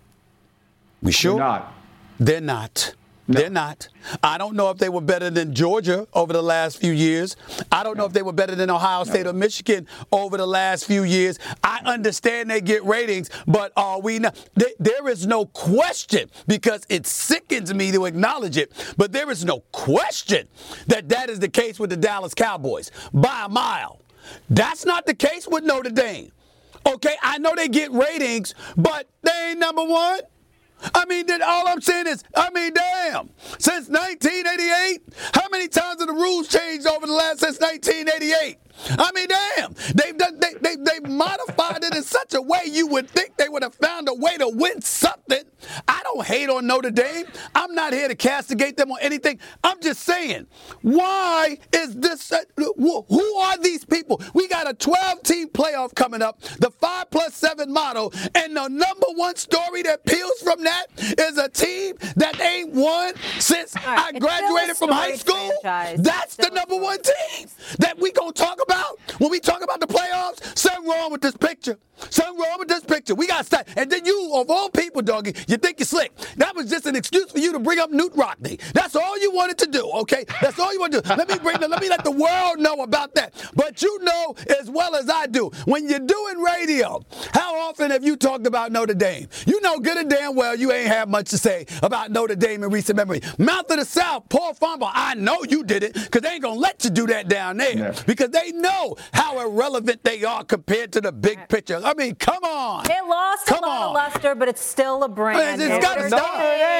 [SPEAKER 5] We sure?
[SPEAKER 10] They're not.
[SPEAKER 5] They're not. No. They're not. I don't know if they were better than Georgia over the last few years. I don't know if they were better than Ohio State no. or Michigan over the last few years. I understand they get ratings, but are we not? There is no question, because it sickens me to acknowledge it, but there is no question that that is the case with the Dallas Cowboys by a mile. That's not the case with Notre Dame. Okay, I know they get ratings, but they ain't number one. I mean, all I'm saying is, I mean, damn, since nineteen eighty-eight, how many times have the rules changed over the last, since nineteen eighty-eight? I mean, damn, they've done, they, they, they've modified it in such a way you would think they would have found a way to win something. I don't hate on Notre Dame. I'm not here to castigate them on anything. I'm just saying, why is this, uh, who are these people? We got a twelve-team playoff coming up, the five plus seven model, and the number one story that peels from that is a team that ain't won since right, I graduated from high school. Franchise. That's the number one team that we gonna talk about when we talk about the playoffs. Something wrong with this picture. Something wrong with this picture. We got to start. And then you, of all people, doggy, you think you're slick. That was just an excuse for you to bring up Newt Rockney. That's all you wanted to do, okay? That's all you want to do. Let me bring the, let me let the world know about that. But you know as well as I do, when you're doing radio, how often have you talked about Notre Dame? You know good and damn well you ain't have much to say about Notre Dame in recent memory. Mouth of the South, Paul Farmer, I know you did it, because they ain't going to let you do that down there. Yeah. Because they know how irrelevant they are compared to the big right. picture. I mean, come on.
[SPEAKER 2] They lost
[SPEAKER 5] come
[SPEAKER 2] a lot
[SPEAKER 5] on.
[SPEAKER 2] of luster, but it's still a brand.
[SPEAKER 5] It's, it's got to stop.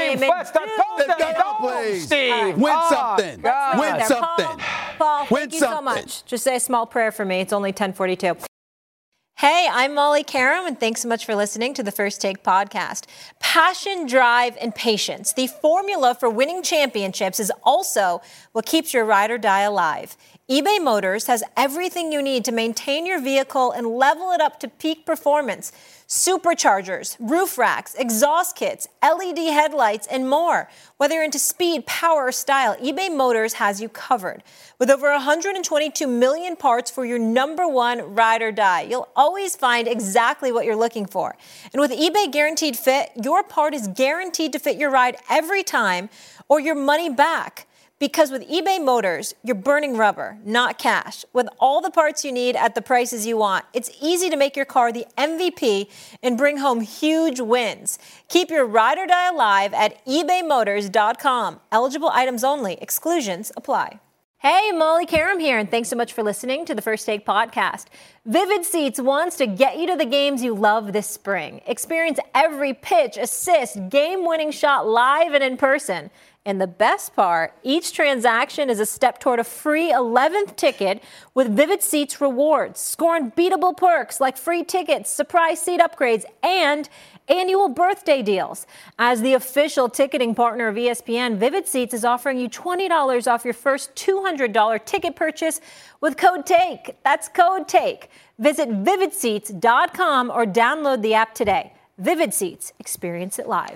[SPEAKER 5] Steve. Win
[SPEAKER 2] oh,
[SPEAKER 5] something.
[SPEAKER 2] God.
[SPEAKER 5] Win
[SPEAKER 2] There.
[SPEAKER 5] something.
[SPEAKER 2] Paul, Paul
[SPEAKER 5] Win
[SPEAKER 2] thank you
[SPEAKER 5] something.
[SPEAKER 2] so much. Just say a small prayer for me. It's only ten forty-two. Hey, I'm Molly Karam, and thanks so much for listening to the First Take podcast. Passion, drive, and patience. The formula for winning championships is also what keeps your ride or die alive. eBay Motors has everything you need to maintain your vehicle and level it up to peak performance. Superchargers, roof racks, exhaust kits, L E D headlights, and more. Whether you're into speed, power, or style, eBay Motors has you covered. With over one hundred twenty-two million parts for your number one ride or die, you'll always find exactly what you're looking for. And with eBay Guaranteed Fit, your part is guaranteed to fit your ride every time or your money back. Because with eBay Motors, you're burning rubber, not cash. With all the parts you need at the prices you want, it's easy to make your car the M V P and bring home huge wins. Keep your ride or die alive at ebay motors dot com. Eligible items only. Exclusions apply. Hey, Molly Karam here, and thanks so much for listening to the First Take podcast. Vivid Seats wants to get you to the games you love this spring. Experience every pitch, assist, game-winning shot live and in person. And the best part, each transaction is a step toward a free eleventh ticket with Vivid Seats rewards. Score unbeatable perks like free tickets, surprise seat upgrades, and annual birthday deals. As the official ticketing partner of E S P N, Vivid Seats is offering you twenty dollars off your first two hundred dollars ticket purchase with code TAKE. That's code TAKE. Visit vivid seats dot com or download the app today. Vivid Seats. Experience it live.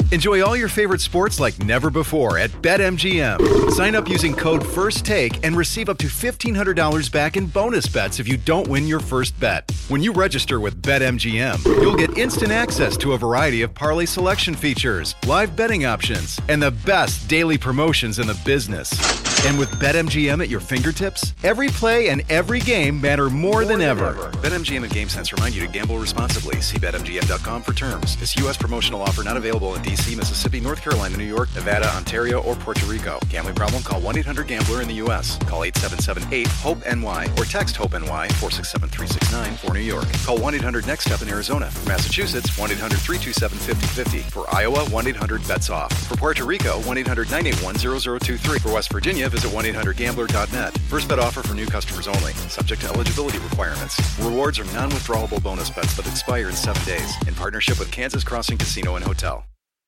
[SPEAKER 8] Enjoy all your favorite sports like never before at BetMGM. Sign up using code FIRSTTAKE and receive up to fifteen hundred dollars back in bonus bets if you don't win your first bet. When you register with BetMGM, you'll get instant access to a variety of parlay selection features, live betting options, and the best daily promotions in the business. And with BetMGM at your fingertips, every play and every game matter more, more than, than ever. ever. BetMGM and GameSense remind you to gamble responsibly. See Bet M G M dot com for terms. This U S promotional offer not available in D C, Mississippi, North Carolina, New York, Nevada, Ontario, or Puerto Rico. Gambling problem? Call one eight hundred gambler in the U S. Call eight seven seven eight hope N Y or text HOPE-NY four six seven three six nine for New York. Call one eight hundred next step in Arizona. For Massachusetts, one eight hundred three two seven five zero five zero. For Iowa, one eight hundred bets off. For Puerto Rico, one eight hundred nine eight one zero zero two three. For West Virginia, visit one eight hundred gambler dot net. First bet offer for new customers only. Subject to eligibility requirements. Rewards are non-withdrawable bonus bets that expire in seven days. In partnership with Kansas Crossing Casino and Hotel.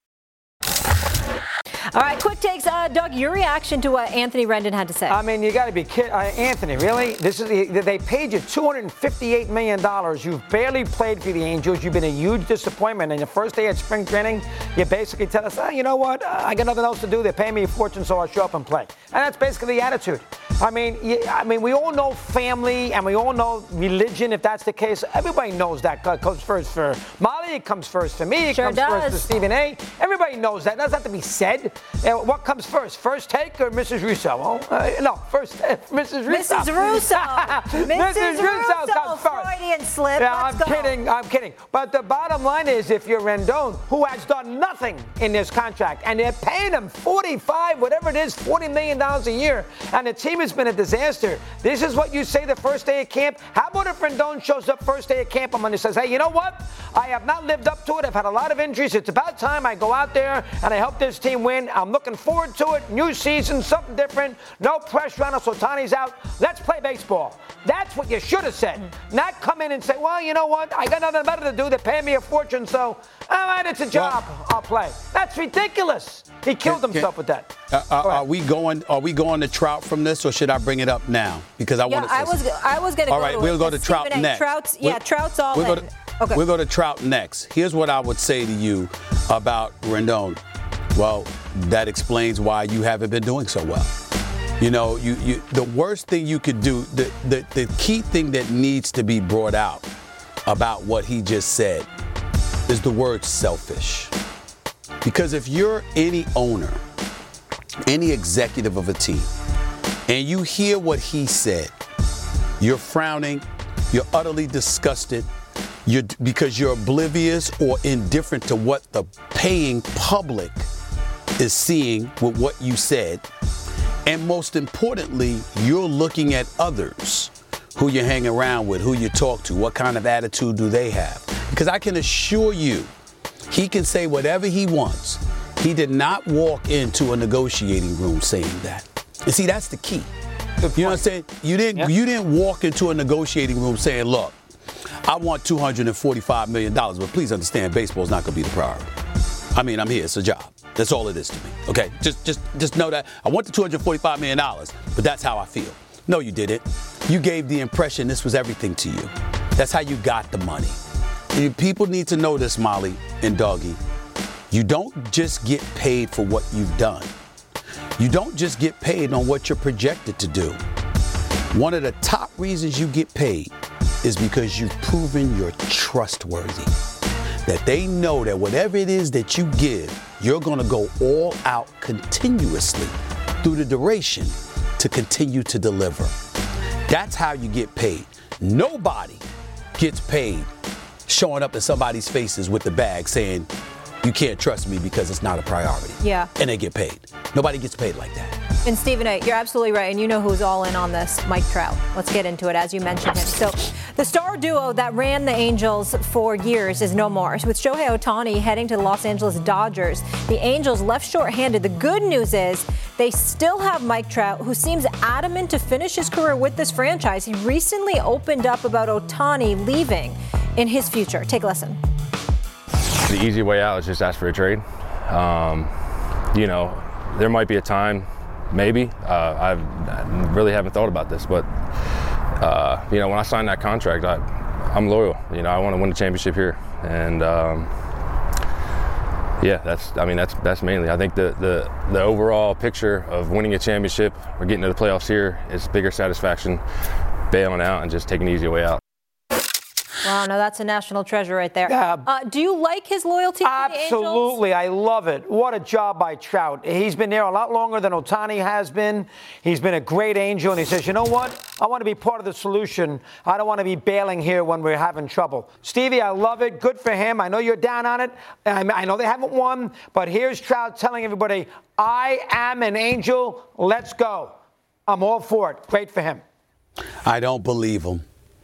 [SPEAKER 2] All right, quick takes. Uh, Doug, your reaction to what Anthony Rendon had to say.
[SPEAKER 3] I mean, you got to be kidding. Uh, Anthony, really? This is They paid you two hundred fifty-eight million dollars. You've barely played for the Angels. You've been a huge disappointment. And the first day at spring training, you basically tell us, oh, you know what? Uh, I got nothing else to do. They're paying me a fortune, so I'll show up and play. And that's basically the attitude. I mean, you, I mean, we all know family and we all know religion, if that's the case. Everybody knows that comes first for Molly. It comes first for me. It
[SPEAKER 2] sure
[SPEAKER 3] comes
[SPEAKER 2] does.
[SPEAKER 3] first for Stephen A. Everybody knows that. It doesn't have to be said. Uh, what comes first, first take or Missus Russo? Well, uh, no, first uh, Missus Russo.
[SPEAKER 2] Missus Russo.
[SPEAKER 3] Missus Russo comes first.
[SPEAKER 2] Freudian slip.
[SPEAKER 3] Yeah,
[SPEAKER 2] Let's
[SPEAKER 3] I'm
[SPEAKER 2] go.
[SPEAKER 3] kidding. I'm kidding. But the bottom line is, if you're Rendon, who has done nothing in this contract, and they're paying him forty-five, whatever it is, forty million dollars a year, and the team has been a disaster. This is what you say the first day of camp. How about if Rendon shows up first day of camp and he says, hey, you know what? I have not lived up to it. I've had a lot of injuries. It's about time I go out there and I help this team win. I'm looking forward to it. New season, something different. No pressure on us. Otani's out. Let's play baseball. That's what you should have said. Not come in and say, well, you know what? I got nothing better to do. They're paying me a fortune, so all right, it's a job. Well, I'll play. That's ridiculous. He killed can, himself can, with that.
[SPEAKER 5] Uh, uh, are we going? Are we going to Trout from this, or should I bring it up now? Because I
[SPEAKER 2] yeah,
[SPEAKER 5] want to.
[SPEAKER 2] I was. I was going to.
[SPEAKER 5] All right,
[SPEAKER 2] to
[SPEAKER 5] we'll
[SPEAKER 2] it.
[SPEAKER 5] go to Trout
[SPEAKER 2] Stephen
[SPEAKER 5] next.
[SPEAKER 2] Trout's,
[SPEAKER 5] we'll,
[SPEAKER 2] yeah, Trout's all
[SPEAKER 5] we'll
[SPEAKER 2] in.
[SPEAKER 5] Go to,
[SPEAKER 2] okay.
[SPEAKER 5] We'll go to Trout next. Here's what I would say to you about Rendon. Well, that explains why you haven't been doing so well. You know, you, you the worst thing you could do, the, the, the key thing that needs to be brought out about what he just said is the word selfish. Because if you're any owner, any executive of a team, and you hear what he said, you're frowning, you're utterly disgusted, you're, because you're oblivious or indifferent to what the paying public is seeing with what you said. And most importantly, you're looking at others who you hang around with, who you talk to, what kind of attitude do they have? Because I can assure you, he can say whatever he wants. He did not walk into a negotiating room saying that. And see, that's the key. You know what I'm saying? You didn't, yeah. you didn't walk into a negotiating room saying, look, I want two hundred forty-five million dollars, but please understand, baseball is not going to be the priority. I mean, I'm here. It's a job. That's all it is to me. Okay? Just just, just know that. I want the two hundred forty-five million dollars, but that's how I feel. No, you didn't. You gave the impression this was everything to you. That's how you got the money. And people need to know this, Molly and Doggy. You don't just get paid for what you've done. You don't just get paid on what you're projected to do. One of the top reasons you get paid is because you've proven you're trustworthy. That they know that whatever it is that you give, you're going to go all out continuously through the duration to continue to deliver. That's how you get paid. Nobody gets paid showing up in somebody's faces with the bag saying, you can't trust me because it's not a priority.
[SPEAKER 2] Yeah.
[SPEAKER 5] And they get paid. Nobody gets paid like that.
[SPEAKER 2] And Stephen A., you're absolutely right. And you know who's all in on this, Mike Trout. Let's get into it, as you mentioned him. So the star duo that ran the Angels for years is no more. So with Shohei Ohtani heading to the Los Angeles Dodgers, the Angels left shorthanded. The good news is they still have Mike Trout, who seems adamant to finish his career with this franchise. He recently opened up about Ohtani leaving in his future. Take a listen.
[SPEAKER 11] The easy way out is just ask for a trade. Um, you know, there might be a time, maybe. Uh, I've, I really haven't thought about this, but, uh, you know, when I signed that contract, I, I'm loyal. You know, I want to win the championship here. And, um, Yeah, that's. I mean, that's that's mainly. I think the the the overall picture of winning a championship or getting to the playoffs here is bigger satisfaction, bailing out and just taking the easy way out.
[SPEAKER 2] Wow, no, that's a national treasure right there.
[SPEAKER 3] Yeah.
[SPEAKER 2] Uh, do you like his loyalty to the Angels?
[SPEAKER 3] Absolutely. I love it. What a job by Trout. He's been there a lot longer than Ohtani has been. He's been a great Angel, and he says, you know what? I want to be part of the solution. I don't want to be bailing here when we're having trouble. Stevie, I love it. Good for him. I know you're down on it. I know they haven't won, but here's Trout telling everybody, I am an Angel. Let's go. I'm all for it. Great for him.
[SPEAKER 5] I don't believe him.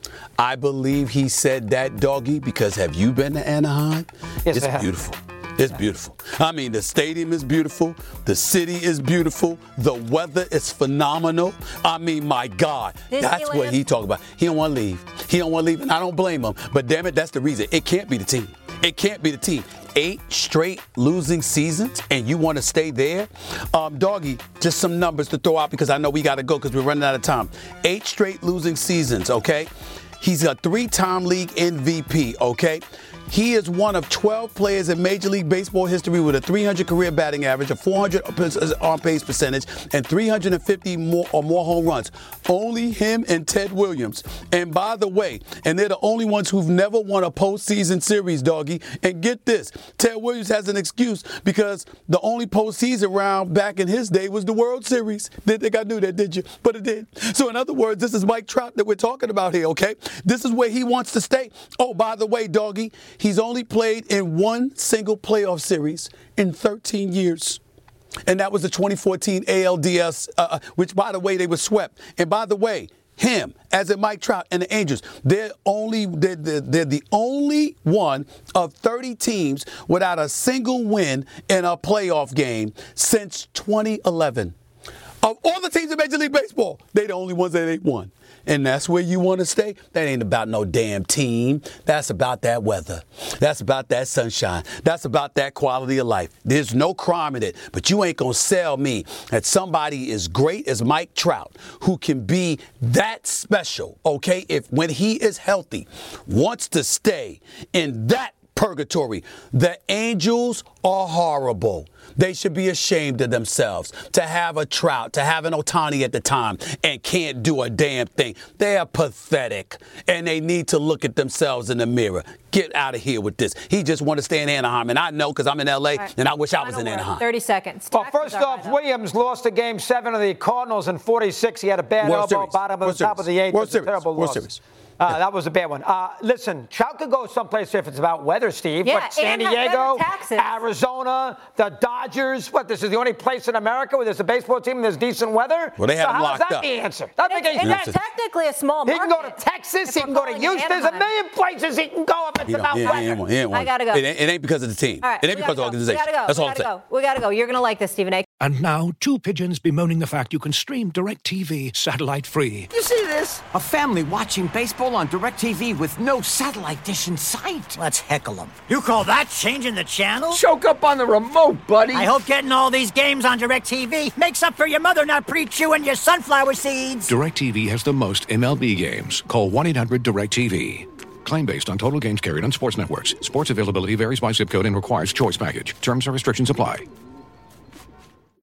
[SPEAKER 5] I believe he said that, Doggy, because have you been to Anaheim?
[SPEAKER 3] Yes,
[SPEAKER 5] it's
[SPEAKER 3] I have.
[SPEAKER 5] beautiful. It's beautiful. I mean, the stadium is beautiful. The city is beautiful. The weather is phenomenal. I mean, my God, that's what he talking about. He don't want to leave. He don't want to leave, and I don't blame him. But damn it, that's the reason. It can't be the team. It can't be the team. Eight straight losing seasons, and you want to stay there? Um, Doggy, just some numbers to throw out because I know we got to go because we're running out of time. Eight straight losing seasons, okay? He's a three-time league M V P, okay? He is one of twelve players in Major League Baseball history with a three hundred career batting average, a four hundred on-base percentage, and three hundred fifty more or more home runs. Only him and Ted Williams. And by the way, and they're the only ones who've never won a postseason series, Doggy. And get this, Ted Williams has an excuse because the only postseason round back in his day was the World Series. Didn't think I knew that, did you? But it did. So in other words, this is Mike Trout that we're talking about here, okay? This is where he wants to stay. Oh, by the way, Doggy, he's only played in one single playoff series in thirteen years. And that was the twenty fourteen A L D S, uh, which, by the way, they were swept. And by the way, him, as in Mike Trout and the Angels, they're only they're, they're, they're the only one of thirty teams without a single win in a playoff game since twenty eleven. Of all the teams in Major League Baseball, they're the only ones that ain't won. And that's where you want to stay? That ain't about no damn team. That's about that weather. That's about that sunshine. That's about that quality of life. There's no crime in it. But you ain't going to sell me that somebody as great as Mike Trout, who can be that special, okay, if when he is healthy, wants to stay in that purgatory. The Angels are horrible. They should be ashamed of themselves to have a Trout, to have an Ohtani at the time, and can't do a damn thing. They are pathetic, and they need to look at themselves in the mirror. Get out of here with this. He just want to stay in Anaheim, and I know because I'm in L A, right, and I wish I was in Anaheim.
[SPEAKER 2] thirty seconds.
[SPEAKER 3] Well, first off, Williams lost a game seven of the Cardinals in forty-six. He had a bad
[SPEAKER 5] World
[SPEAKER 3] elbow,
[SPEAKER 5] Series.
[SPEAKER 3] bottom of
[SPEAKER 5] World
[SPEAKER 3] the top
[SPEAKER 5] Series.
[SPEAKER 3] of the eighth.
[SPEAKER 5] World
[SPEAKER 3] It's a
[SPEAKER 5] Series.
[SPEAKER 3] terrible
[SPEAKER 5] World
[SPEAKER 3] loss.
[SPEAKER 5] Series.
[SPEAKER 3] Uh, yeah. That was a bad one. Uh, listen, Trout could go someplace if it's about weather, Steve.
[SPEAKER 2] Yeah,
[SPEAKER 3] What, San
[SPEAKER 2] and
[SPEAKER 3] Diego,
[SPEAKER 2] taxes.
[SPEAKER 3] Arizona, the Dodgers. What, this is the only place in America where there's a baseball team and there's decent weather?
[SPEAKER 5] Well, they have
[SPEAKER 3] so
[SPEAKER 5] them
[SPEAKER 3] how
[SPEAKER 5] locked
[SPEAKER 3] is that
[SPEAKER 5] up.
[SPEAKER 3] the answer? That
[SPEAKER 2] And,
[SPEAKER 3] makes
[SPEAKER 2] and
[SPEAKER 3] sense.
[SPEAKER 2] that's technically a small
[SPEAKER 3] He
[SPEAKER 2] market.
[SPEAKER 3] can go to Texas. He can go to Houston. There's a million places he can go if it's
[SPEAKER 5] He don't-
[SPEAKER 3] about
[SPEAKER 5] he ain't- he ain't
[SPEAKER 3] weather.
[SPEAKER 5] one- he ain't one.
[SPEAKER 2] I gotta go.
[SPEAKER 5] It ain't, it ain't because of the team.
[SPEAKER 2] All right,
[SPEAKER 5] it ain't
[SPEAKER 2] we
[SPEAKER 5] because of the
[SPEAKER 2] gotta go.
[SPEAKER 5] organization.
[SPEAKER 2] We gotta go.
[SPEAKER 5] That's
[SPEAKER 2] we
[SPEAKER 5] all I'm
[SPEAKER 2] gotta
[SPEAKER 5] saying.
[SPEAKER 2] go. We gotta go. You're gonna like this, Stephen A.
[SPEAKER 12] And now, two pigeons bemoaning the fact you can stream DirecTV satellite-free.
[SPEAKER 13] You see this? A family watching baseball on DirecTV with no satellite dish in sight.
[SPEAKER 14] Let's heckle them. You call that changing the channel?
[SPEAKER 13] Choke up on the remote, buddy.
[SPEAKER 14] I hope getting all these games on DirecTV makes up for your mother not pre-chewing your sunflower seeds.
[SPEAKER 12] DirecTV has the most M L B games. Call one eight hundred direct T V. Claim based on total games carried on sports networks. Sports availability varies by zip code and requires choice package. Terms and restrictions apply.